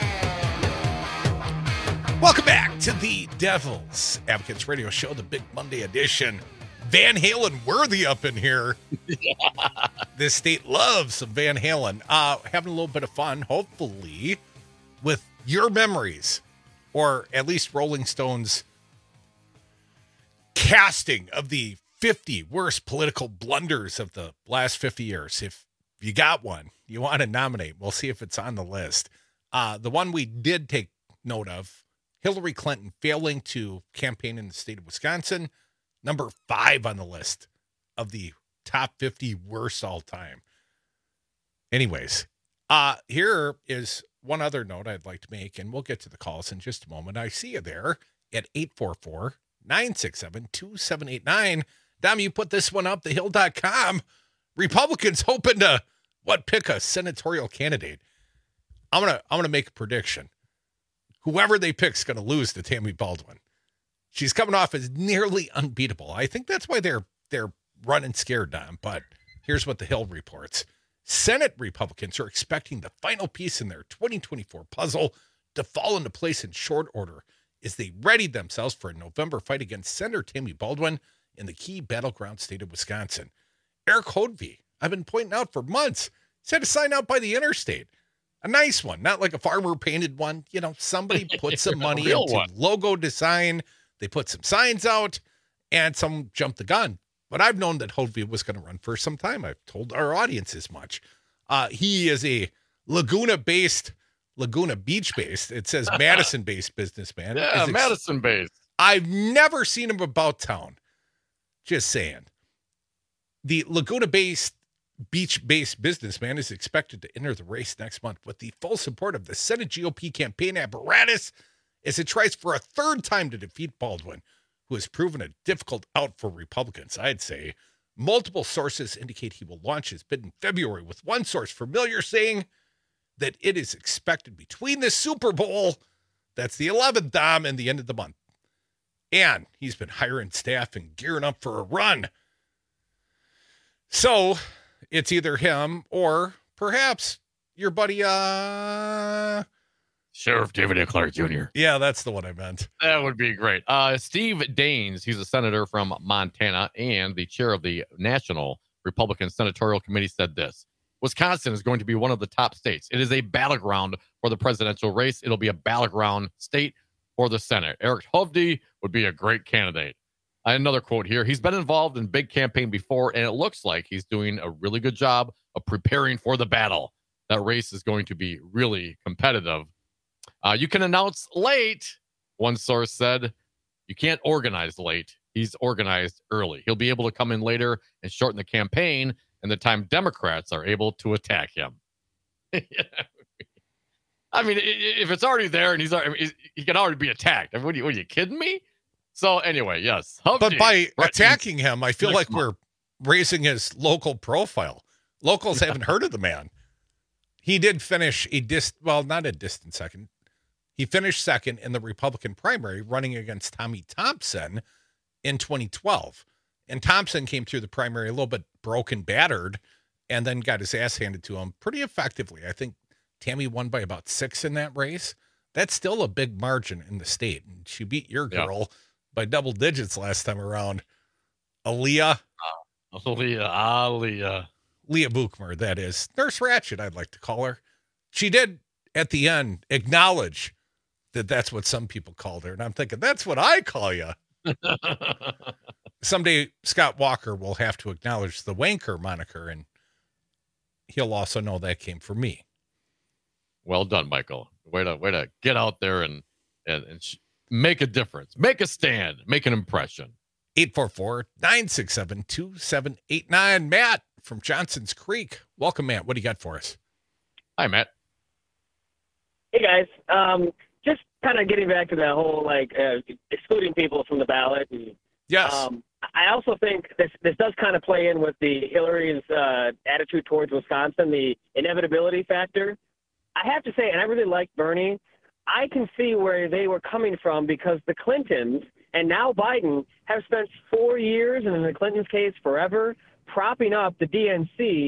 Welcome back to the Devil's Advocates Radio Show, the Big Monday edition. Van Halen worthy up in here. This state loves some Van Halen. Uh, having a little bit of fun, hopefully, with your memories, or at least Rolling Stone's casting of the fifty worst political blunders of the last fifty years. If you got one you want to nominate, we'll see if it's on the list. Uh, the one we did take note of, Hillary Clinton failing to campaign in the state of Wisconsin, number five on the list of the top fifty worst all time. Anyways, uh, here is one other note I'd like to make, and we'll get to the calls in just a moment. I see you there at eight four four, nine six seven, two seven eight nine. Dom, you put this one up, the hill dot com. Republicans hoping to, what, pick a senatorial candidate. I'm going to I'm gonna make a prediction. Whoever they pick is going to lose to Tammy Baldwin. She's coming off as nearly unbeatable. I think that's why they're they're running scared, Dom. But here's what the Hill reports. Senate Republicans are expecting the final piece in their twenty twenty-four puzzle to fall into place in short order as they readied themselves for a November fight against Senator Tammy Baldwin in the key battleground state of Wisconsin. Eric Hodvie, I've been pointing out for months, he's had a sign out by the interstate. A nice one, not like a farmer painted one. You know, somebody put some money into one. Logo design. They put some signs out and some jumped the gun. But I've known that Hodvie was going to run for some time. I've told our audience as much. Uh, he is a Laguna-based, Laguna Beach-based, it says Madison-based businessman. Yeah, Madison-based. I've never seen him about town. Just saying. The Laguna-based, beach-based businessman is expected to enter the race next month with the full support of the Senate G O P campaign apparatus as it tries for a third time to defeat Baldwin, who has proven a difficult out for Republicans, I'd say. Multiple sources indicate he will launch his bid in February, with one source familiar saying that it is expected between the Super Bowl, that's the eleventh, Dom, and the end of the month. And he's been hiring staff and gearing up for a run. So it's either him or perhaps your buddy, uh... Sheriff David A. Clark Junior Yeah, that's the one I meant. That would be great. Uh, Steve Daines, he's a senator from Montana and the chair of the National Republican Senatorial Committee, said this: Wisconsin is going to be one of the top states. It is a battleground for the presidential race. It'll be a battleground state for the Senate. Eric Hodvie would be a great candidate. I have another quote here. He's been involved in big campaign before, and it looks like he's doing a really good job of preparing for the battle. That race is going to be really competitive. Uh, you can announce late, one source said. You can't organize late. He's organized early. He'll be able to come in later and shorten the campaign and the time Democrats are able to attack him. I mean, if it's already there and he's already, he can already be attacked. I mean, what, are you, what are you kidding me? So anyway, yes. Hodvie, but by attacking him, I feel like month. we're raising his local profile. Locals haven't heard of the man. He did finish a dist, well, not a distant second. He finished second in the Republican primary, running against Tommy Thompson in twenty twelve. And Thompson came through the primary a little bit broken, battered, and then got his ass handed to him pretty effectively. I think Tammy won by about six in that race. That's still a big margin in the state. And she beat your girl yeah. by double digits last time around. Aaliyah. Uh, Aaliyah. Aaliyah. Leah Buchmer, that is. Nurse Ratchet, I'd like to call her. She did, at the end, acknowledge that that's what some people called her. And I'm thinking, that's what I call you. Someday, Scott Walker will have to acknowledge the wanker moniker, and he'll also know that came from me. Well done, Michael. Way to, way to get out there and, and, and sh- make a difference. Make a stand. Make an impression. eight four four, nine six seven, two seven eight nine. Matt from Johnson's Creek. Welcome, Matt. What do you got for us? Hi, Matt. Hey, guys. Um, just kind of getting back to that whole, like, uh, excluding people from the ballot. And, yes. Um, I also think this this does kind of play in with the Hillary's uh, attitude towards Wisconsin, the inevitability factor. I have to say, and I really like Bernie, I can see where they were coming from because the Clintons and now Biden have spent four years, and in the Clintons' case, forever, propping up the D N C,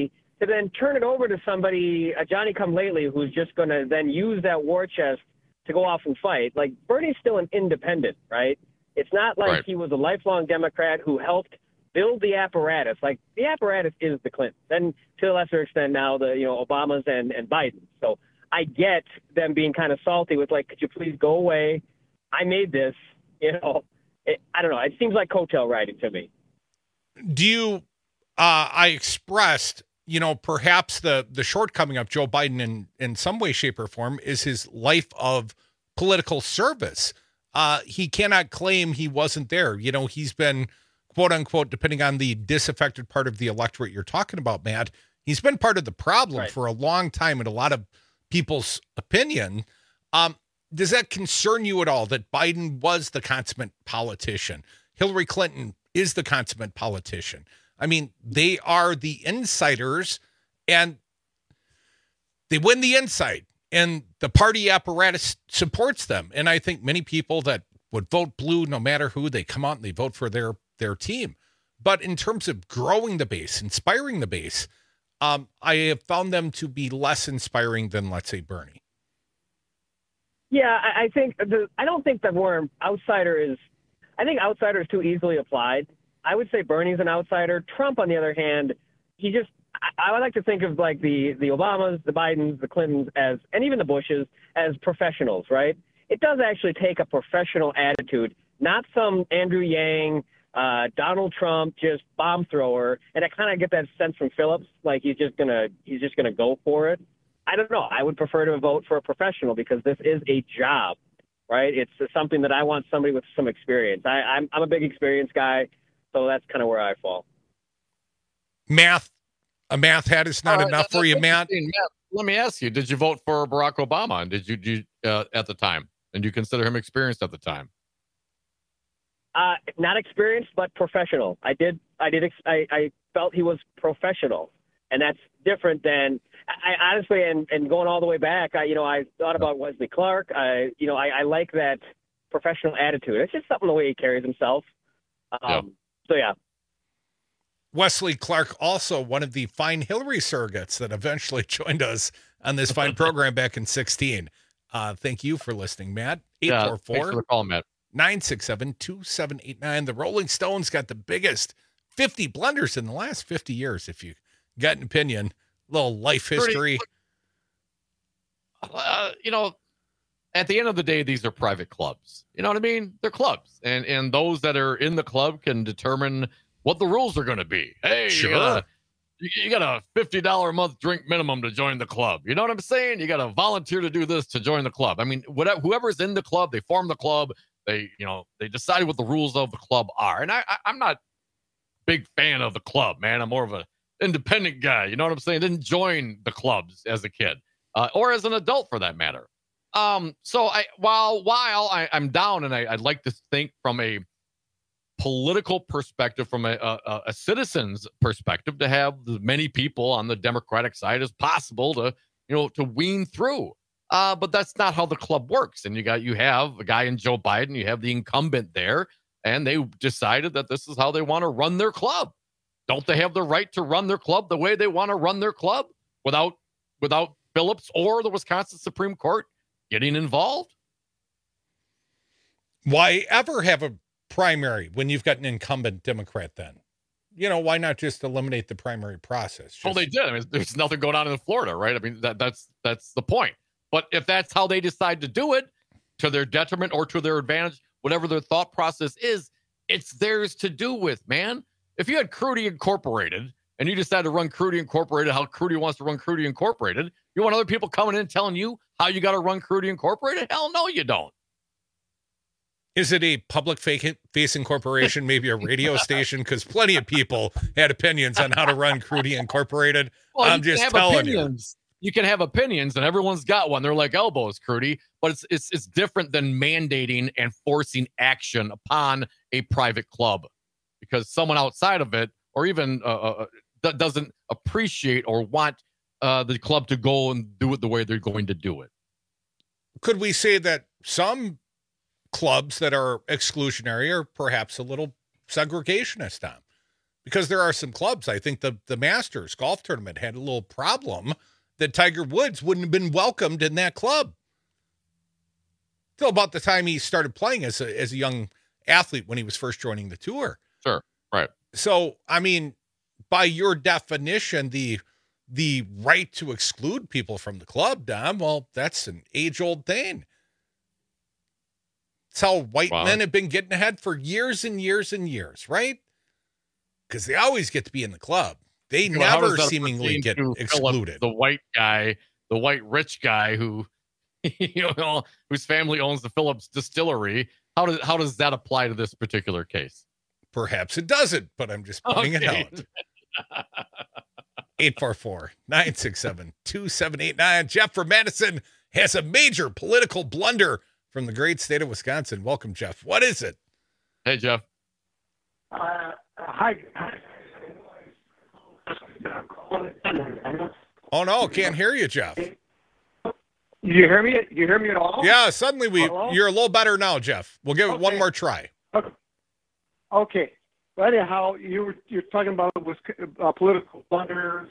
to then turn it over to somebody, a Johnny-come-lately, who's just going to then use that war chest to go off and fight. Like, Bernie's still an independent, right? It's not like Right. he was a lifelong Democrat who helped build the apparatus. Like, the apparatus is the Clintons, and to a lesser extent now the, you know, Obamas and, and Biden. So I get them being kind of salty with, like, could you please go away? I made this, you know. It, I don't know. It seems like coattail riding to me. Do you, uh, I expressed, you know, perhaps the, the shortcoming of Joe Biden in, in some way, shape, or form is his life of political service. Uh, he cannot claim he wasn't there. You know, he's been, quote unquote, depending on the disaffected part of the electorate you're talking about, Matt, he's been part of the problem Right. for a long time in a lot of people's opinion. Um, does that concern you at all that Biden was the consummate politician? Hillary Clinton is the consummate politician. I mean, they are the insiders, and they win the inside, and the party apparatus supports them. And I think many people that would vote blue, no matter who, they come out and they vote for their, their team. But in terms of growing the base, inspiring the base, um, I have found them to be less inspiring than, let's say, Bernie. Yeah, I, I think the, I don't think the word outsider is, I think outsider is too easily applied. I would say Bernie's an outsider. Trump, on the other hand, he just, I, I would like to think of like the, the Obamas, the Bidens, the Clintons as, and even the Bushes as professionals, right? It does actually take a professional attitude, not some Andrew Yang, uh, Donald Trump, just bomb thrower. And I kind of get that sense from Phillips, like he's just gonna, he's just gonna go for it. I don't know. I would prefer to vote for a professional because this is a job, right? It's something that I want somebody with some experience. I, I'm, I'm a big experience guy, so that's kind of where I fall. Math, a math hat is not All right, enough that- for you, that's Matt? interesting, Matt. Let me ask you: did you vote for Barack Obama? And did you, did you uh, at the time? And do you consider him experienced at the time? Uh, not experienced, but professional. I did. I did. Ex- I, I felt he was professional, and that's different than. I, I honestly, and, and going all the way back, I, you know, I thought about Wesley Clark. I, you know, I, I like that professional attitude. It's just something the way he carries himself. Um, Yeah. So yeah. Wesley Clark, also one of the fine Hillary surrogates that eventually joined us on this fine program back in sixteen. Uh, thank you for listening, Matt. Yeah, eight four thanks for the four, call, Matt. nine six seven, two seven eight nine. The Rolling Stones got the biggest fifty blunders in the last fifty years, if you got an opinion. Little life history. Uh, you know, at the end of the day, these are private clubs. You know what I mean? They're clubs, and and those that are in the club can determine what the rules are going to be. Hey, Sure. you got a, you, you got a fifty dollars a month drink minimum to join the club. You know what I'm saying? You got to volunteer to do this to join the club. I mean, whatever, whoever's in the club, they form the club. They, you know, they decide what the rules of the club are. And I, I I'm not a big fan of the club, man. I'm more of a independent guy. You know what I'm saying? Didn't join the clubs as a kid, uh, or as an adult for that matter. Um, so I, while while I, I'm down, and I, I'd like to think from a political perspective, from a, a, a citizen's perspective, to have as many people on the Democratic side as possible to, you know, to wean through. Uh, but that's not how the club works. And you got you have a guy in Joe Biden, you have the incumbent there, and they decided that this is how they want to run their club. Don't they have the right to run their club the way they want to run their club without without Phillips or the Wisconsin Supreme Court getting involved? Why ever have a primary when you've got an incumbent Democrat then? You know, why not just eliminate the primary process? Just... Well, they did. I mean, there's nothing going on in Florida, right? I mean, that, that's that's the point. But if that's how they decide to do it, to their detriment or to their advantage, whatever their thought process is, it's theirs to do with, man. If you had Crudy Incorporated and you decide to run Crudy Incorporated how Crudy wants to run Crudy Incorporated, you want other people coming in telling you how you got to run Crudy Incorporated? Hell no, you don't. Is it a public facing corporation, maybe a radio station? Because plenty of people had opinions on how to run Crudy Incorporated. Well, I'm you just can have telling opinions. You. You can have opinions, and everyone's got one. They're like elbows, Crudy. But it's it's it's different than mandating and forcing action upon a private club, because someone outside of it, or even uh, uh, that doesn't appreciate or want uh, the club to go and do it the way they're going to do it. Could we say that some clubs that are exclusionary are perhaps a little segregationist, Tom? Because there are some clubs, I think the, the Masters golf tournament had a little problem that Tiger Woods wouldn't have been welcomed in that club. Till about the time he started playing as a, as a young athlete when he was first joining the tour. Sure, right. So, I mean, by your definition, the the right to exclude people from the club, Dom, well, that's an age-old thing. It's how white wow. men have been getting ahead for years and years and years, right? Because they always get to be in the club. They well, never seemingly get excluded. The white guy, the white rich guy who, you know, whose family owns the Phillips distillery. How does how does that apply to this particular case? Perhaps it doesn't, but I'm just pointing okay. it out. eight four four, nine six seven, two seven eight nine. Jeff from Madison has a major political blunder from the great state of Wisconsin. Welcome, Jeff. What is it? Hey, Jeff. Uh, hi. Oh, no, can't hear you, Jeff. You hear me? You hear me at all? Yeah, suddenly we Hello? You're a little better now, Jeff. We'll give it okay. one more try. Okay. okay. Well, anyhow, you were you're talking about was uh, political blunders.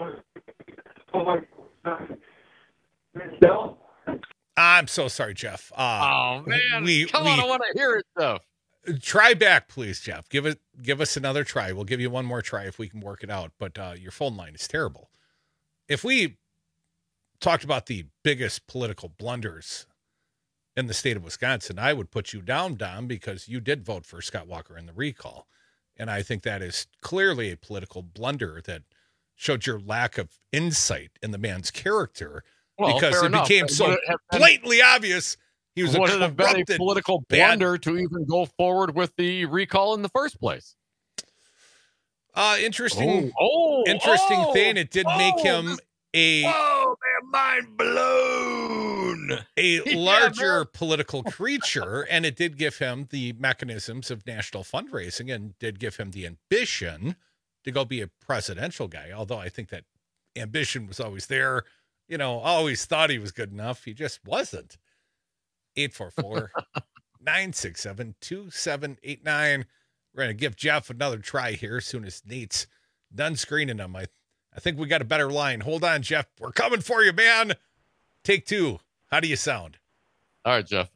Uh, I'm so sorry, Jeff. Uh, oh man, we, come we, on! I want to hear it, though. Try back, please, Jeff. Give it, give us another try. We'll give you one more try if we can work it out. But uh, your phone line is terrible. If we talked about the biggest political blunders in the state of Wisconsin, I would put you down, Dom, because you did vote for Scott Walker in the recall. And I think that is clearly a political blunder that showed your lack of insight in the man's character, well, because it enough. became so blatantly been, obvious he was would a it have been a political bad... blunder to even go forward with the recall in the first place? Uh, interesting, oh, oh, interesting oh, thing. It did oh, make him a oh, man, mind blown, a larger yeah, political creature, and it did give him the mechanisms of national fundraising, and did give him the ambition to go be a presidential guy. Although I think that ambition was always there. You know, always thought he was good enough. He just wasn't. eight four four, nine six seven, two seven eight nine. We're going to give Jeff another try here as soon as Nate's done screening him. I, I think we got a better line. Hold on, Jeff. We're coming for you, man. Take two. How do you sound? All right, Jeff.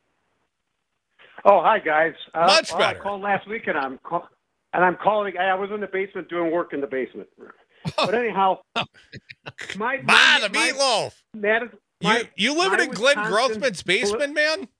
Oh, hi, guys. Uh, Much well, better. I called last week, and I'm, call- and I'm calling. I was in the basement doing work in the basement. But anyhow, my, my, my the meatloaf. My, my, you you living in Glenn Grothman's basement, man?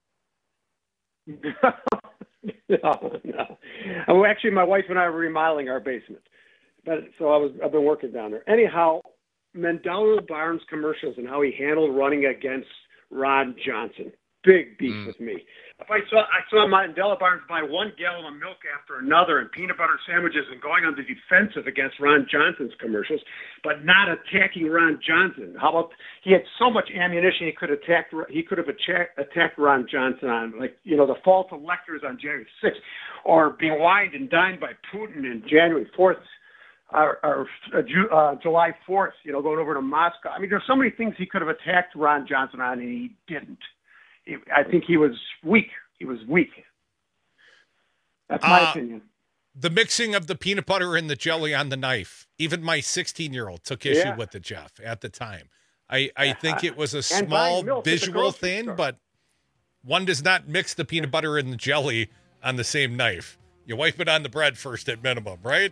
No, no. Well, actually, my wife and I were remodeling our basement, but so I was. I've been working down there. Anyhow, Mandela Barnes commercials and how he handled running against Ron Johnson. Big beef mm. with me. If I saw I saw Mandela Barnes buy one gallon of milk after another and peanut butter sandwiches and going on the defensive against Ron Johnson's commercials, but not attacking Ron Johnson. How about he had so much ammunition he could attack he could have attacked, attacked Ron Johnson on, like, you know, the fall to electors on January sixth, or being wined and dined by Putin in January fourth. Or, or uh, uh, July fourth, you know, going over to Moscow. I mean, there's so many things he could have attacked Ron Johnson on, and he didn't. He, I think he was weak. He was weak. That's my uh, opinion. The mixing of the peanut butter and the jelly on the knife. Even my sixteen-year-old took issue yeah. with it, Jeff, at the time. I, I think it was a small visual thing, store. But one does not mix the peanut butter and the jelly on the same knife. You wipe it on the bread first at minimum, right?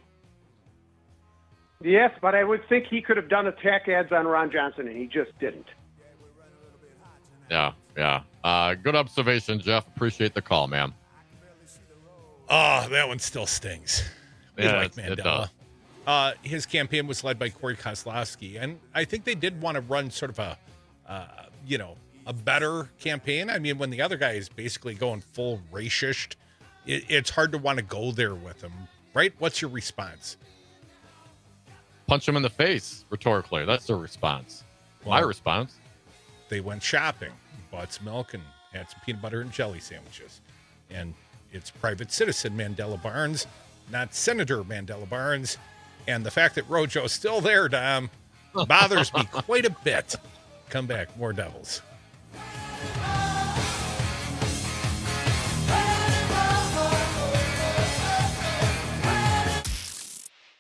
Yes, but I would think he could have done attack ads on Ron Johnson, and he just didn't. Yeah, yeah. Uh, good observation, Jeff. Appreciate the call, man. Oh, that one still stings. We yeah, like Mandela. Uh, his campaign was led by Corey Kozlowski, and I think they did want to run sort of a, uh, you know, a better campaign. I mean, when the other guy is basically going full racist, it, it's hard to want to go there with him, right? What's your response? Punch him in the face, rhetorically. That's their response. Well, my response. They went shopping, bought some milk, and had some peanut butter and jelly sandwiches. And it's Private Citizen Mandela Barnes, not Senator Mandela Barnes. And the fact that Rojo's still there, Dom, bothers me quite a bit. Come back, more Devils.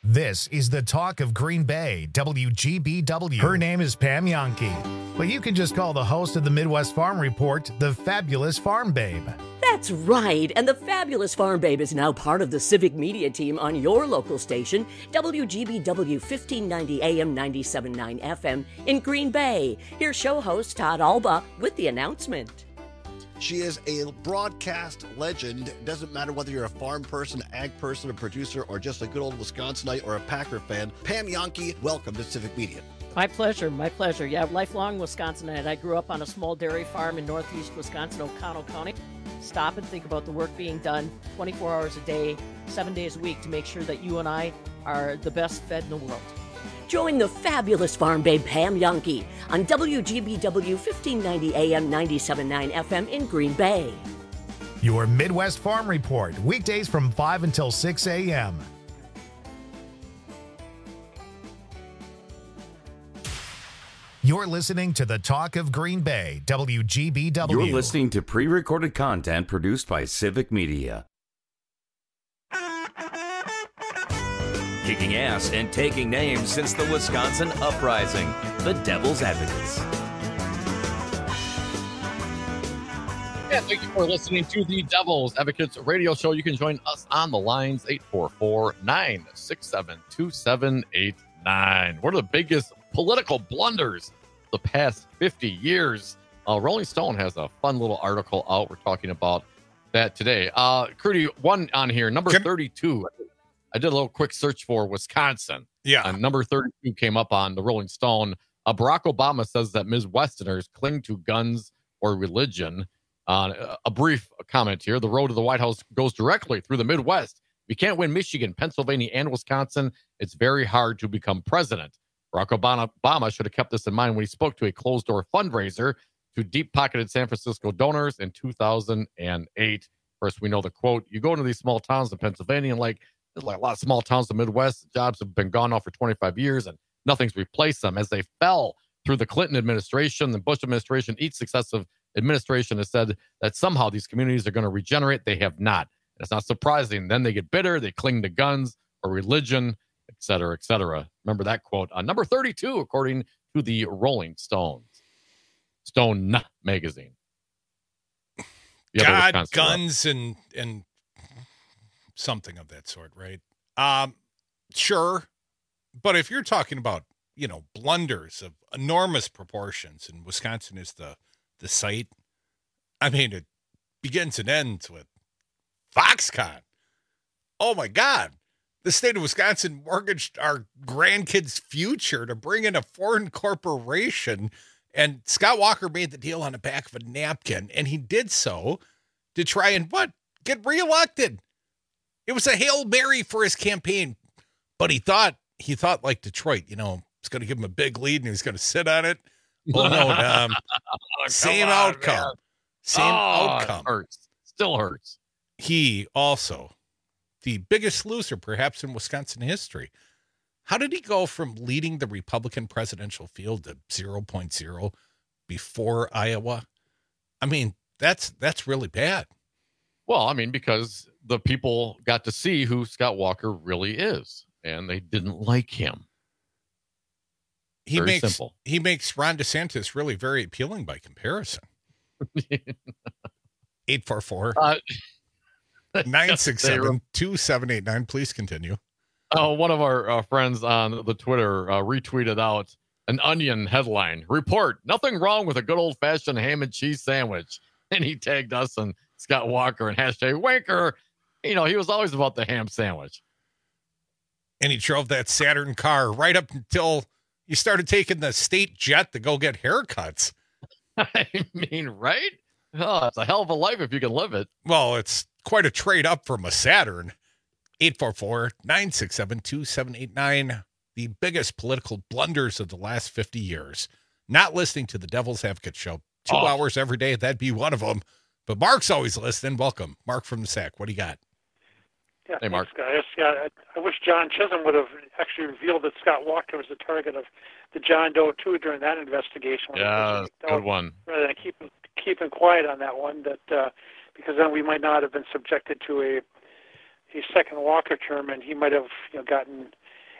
This is the talk of Green Bay, W G B W. Her name is Pam Yankee, but you can just call the host of the Midwest Farm Report the Fabulous Farm Babe. That's right, and the Fabulous Farm Babe is now part of the Civic Media team on your local station, W G B W fifteen ninety A M ninety-seven point nine F M in Green Bay. Here's show host Todd Alba with the announcement. She is a broadcast legend. Doesn't matter whether you're a farm person, ag person, a producer, or just a good old Wisconsinite or a Packer fan. Pam Yankee, welcome to Civic Media. My pleasure, my pleasure. Yeah, lifelong Wisconsinite. I grew up on a small dairy farm in northeast Wisconsin, O'Connell County. Stop and think about the work being done twenty-four hours a day, seven days a week to make sure that you and I are the best fed in the world. Join the Fabulous Farm Babe Pam Yankee on W G B W fifteen ninety A M ninety-seven point nine F M in Green Bay. Your Midwest Farm Report, weekdays from five until six A M You're listening to the Talk of Green Bay, W G B W. You're listening to pre-recorded content produced by Civic Media. Kicking ass and taking names since the Wisconsin Uprising, the Devil's Advocates. And thank you for listening to the Devil's Advocates radio show. You can join us on the lines, eight four four, nine six seven, two seven eight nine. One of the biggest political blunders the past fifty years. Uh, Rolling Stone has a fun little article out. We're talking about that today. Uh, Crudy, one on here, number can- thirty-two. I did a little quick search for Wisconsin. Yeah. And number thirty-two came up on the Rolling Stone. Uh, Barack Obama says that Midwesterners cling to guns or religion. Uh, a brief comment here. The road to the White House goes directly through the Midwest. If you can't win Michigan, Pennsylvania, and Wisconsin, it's very hard to become president. Barack Obama, Obama should have kept this in mind when he spoke to a closed-door fundraiser to deep-pocketed San Francisco donors in two thousand eight. First, we know the quote, you go into these small towns in Pennsylvania and like, There's like a lot of small towns in the Midwest. Jobs have been gone now for twenty-five years, and nothing's replaced them. As they fell through the Clinton administration, the Bush administration, each successive administration has said that somehow these communities are going to regenerate. They have not. And it's not surprising. Then they get bitter. They cling to guns or religion, et cetera, et cetera. Remember that quote on number thirty-two, according to the Rolling Stones. Stone magazine. God, guns, and and something of that sort, right? Um, sure. But if you're talking about, you know, blunders of enormous proportions, and Wisconsin is the, the site, I mean, it begins and ends with Foxconn. Oh, my God. The state of Wisconsin mortgaged our grandkids' future to bring in a foreign corporation, and Scott Walker made the deal on the back of a napkin, and he did so to try and, what, get reelected. It was a Hail Mary for his campaign, but he thought, he thought like Detroit, you know, it's going to give him a big lead and he was going to sit on it. Oh, no. Um, same on, outcome. Man. Same oh, outcome. Hurts. Still hurts. He also, the biggest loser perhaps in Wisconsin history. How did he go from leading the Republican presidential field to zero point zero before Iowa? I mean, that's that's really bad. Well, I mean, because the people got to see who Scott Walker really is, and they didn't like him. He very makes simple. He makes Ron DeSantis really very appealing by comparison. eight four four, nine six seven, two seven eight nine. Please continue. Oh, one of our uh, friends on the Twitter uh, retweeted out an Onion headline. Report, nothing wrong with a good old-fashioned ham and cheese sandwich. And he tagged us and Scott Walker and hashtag Wanker. You know, he was always about the ham sandwich. And he drove that Saturn car right up until he started taking the state jet to go get haircuts. I mean, right? Oh, it's a hell of a life if you can live it. Well, it's quite a trade up from a Saturn. eight four four, nine six seven, two seven eight nine. The biggest political blunders of the last fifty years. Not listening to the Devil's Advocate show. Two oh. hours every day, that'd be one of them. But Mark's always listening. Welcome. Mark from the Sack. What do you got? Yeah, hey, Mark. Thanks, guys. Yeah, I, I wish John Chisholm would have actually revealed that Scott Walker was the target of the John Doe two during that investigation. Yeah, good one. Rather than keep, keeping quiet on that one, that uh, because then we might not have been subjected to a a second Walker term, and he might have, you know, gotten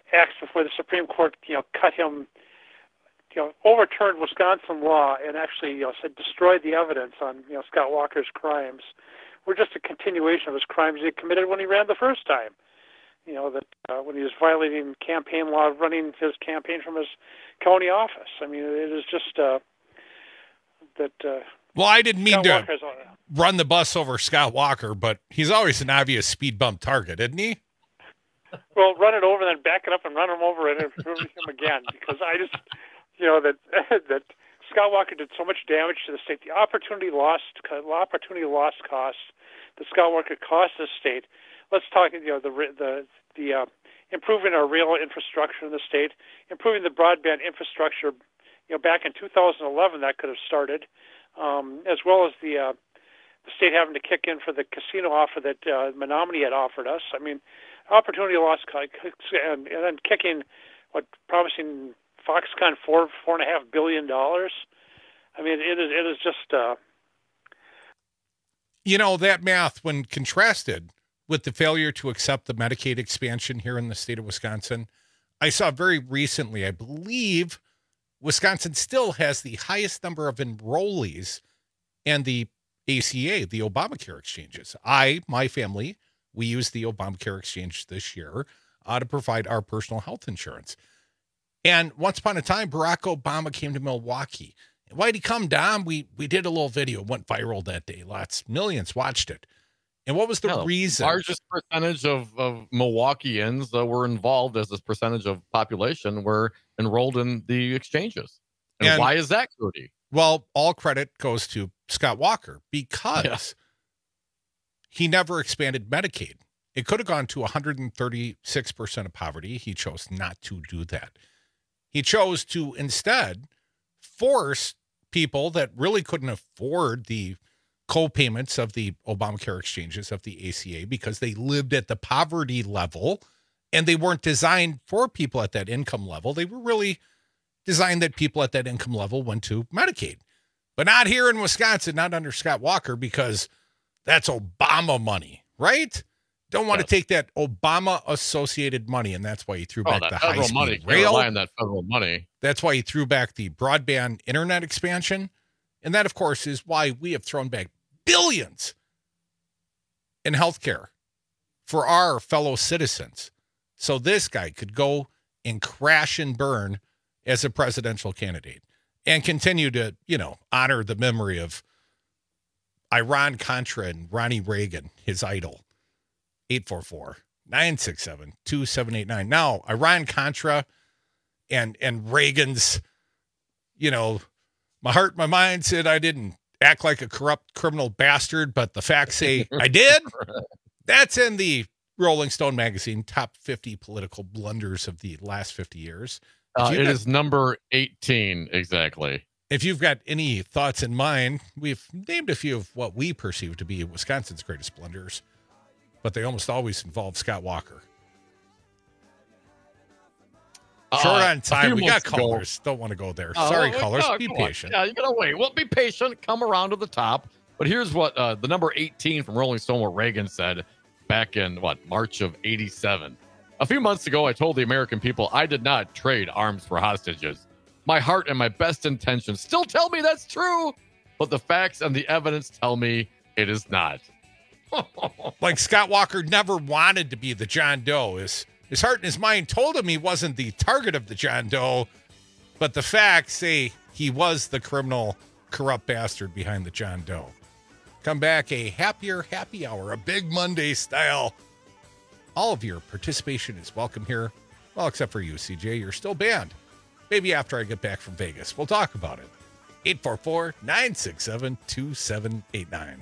acts before the Supreme Court, you know, cut him, you know, overturned Wisconsin law and actually, you know, said destroyed the evidence on, you know, Scott Walker's crimes, were just a continuation of his crimes he committed when he ran the first time. You know, that uh, when he was violating campaign law, running his campaign from his county office. I mean, it is just uh, that. Uh, well, I didn't mean Scott to Walker's, uh, run the bus over Scott Walker, but he's always an obvious speed bump target, isn't he? Well, run it over, then back it up and run him over and improve him again. Because I just, you know, that that Scott Walker did so much damage to the state. The opportunity lost, opportunity lost costs that Scott Walker cost the state. Let's talk, you know, the the the uh, improving our rail infrastructure in the state, improving the broadband infrastructure. You know, back in two thousand eleven, that could have started, um, as well as the uh, the state having to kick in for the casino offer that uh, Menominee had offered us. I mean, opportunity lost, and, and then kicking what promising Foxconn four four and a half billion dollars. I mean, it is it is just. Uh, you know, that math, when contrasted with the failure to accept the Medicaid expansion here in the state of Wisconsin, I saw very recently, I believe Wisconsin still has the highest number of enrollees in the A C A, the Obamacare exchanges. I, my family, we used the Obamacare exchange this year uh, to provide our personal health insurance. And once upon a time, Barack Obama came to Milwaukee. Why'd he come down? We we did a little video, went viral that day. Lots, millions watched it. And what was the Hell, reason? Largest percentage of, of Milwaukeeans that were involved as this percentage of population were enrolled in the exchanges. And, and why is that, Cody? Well, all credit goes to Scott Walker because yeah. he never expanded Medicaid. It could have gone to one hundred thirty-six percent of poverty. He chose not to do that. He chose to instead force people that really couldn't afford the co-payments of the Obamacare exchanges of the A C A because they lived at the poverty level and they weren't designed for people at that income level. They were really designed that people at that income level went to Medicaid, but not here in Wisconsin, not under Scott Walker, because that's Obama money, right? Don't want yes. to take that Obama associated money. And that's why he threw oh, back the high speed money. rail. Rely on that federal money. That's why he threw back the broadband internet expansion. And that, of course, is why we have thrown back billions in healthcare for our fellow citizens. So this guy could go and crash and burn as a presidential candidate and continue to, you know, honor the memory of Iran-Contra and Ronnie Reagan, his idol. eight four four, nine six seven, two seven eight nine. Now, Iran-Contra and, and Reagan's, you know, my heart, my mind said I didn't act like a corrupt criminal bastard, but the facts say I did. That's in the Rolling Stone magazine, top fifty political blunders of the last fifty years. Uh, it got, is number eighteen, exactly. If you've got any thoughts in mind, we've named a few of what we perceive to be Wisconsin's greatest blunders, but they almost always involve Scott Walker. Short uh, on time. We got callers. Ago, Don't want to go there. Uh, Sorry, well, callers. No, be patient. On. Yeah, you gotta wait. Well, be patient. Come around to the top. But here's what uh, the number eighteen from Rolling Stone, what Reagan said back in what March of eighty-seven. A few months ago, I told the American people I did not trade arms for hostages. My heart and my best intentions still tell me that's true, but the facts and the evidence tell me it is not. Like Scott Walker never wanted to be the John Doe. His, his heart and his mind told him he wasn't the target of the John Doe, but the facts say he was the criminal, corrupt bastard behind the John Doe. Come back, a happier happy hour, a big Monday style. All of your participation is welcome here. Well, except for you, C J. You're still banned. Maybe after I get back from Vegas. We'll talk about it. eight four four, nine six seven, two seven eight nine.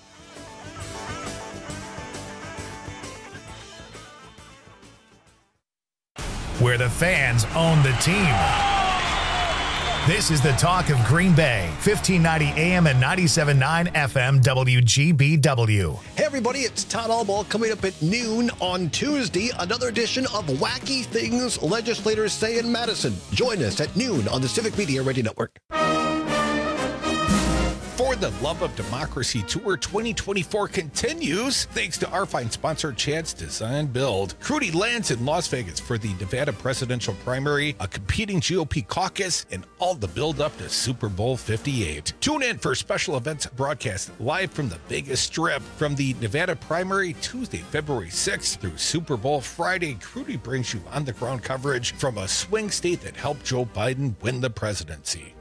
Where the fans own the team. This is the talk of Green Bay, fifteen ninety A M and ninety-seven point nine F M W G B W. Hey everybody, it's Todd Allball coming up at noon on Tuesday. Another edition of Wacky Things Legislators Say in Madison. Join us at noon on the Civic Media Radio Network. For the Love of Democracy Tour twenty twenty-four continues thanks to our fine sponsor, Chad's Design Build. Crudy lands in Las Vegas for the Nevada presidential primary, a competing G O P caucus, and all the build up to Super Bowl fifty-eight. Tune in for special events broadcast live from the Vegas Strip from the Nevada primary Tuesday, February sixth through Super Bowl Friday. Crudy brings you on the ground coverage from a swing state that helped Joe Biden win the presidency.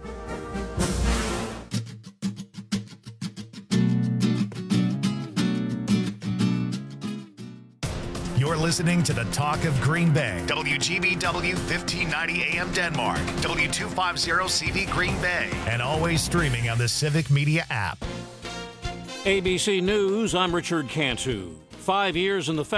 You're listening to the Talk of Green Bay. W G B W fifteen ninety A M Denmark. W two fifty C V Green Bay. And always streaming on the Civic Media app. A B C News, I'm Richard Cantu. Five years in the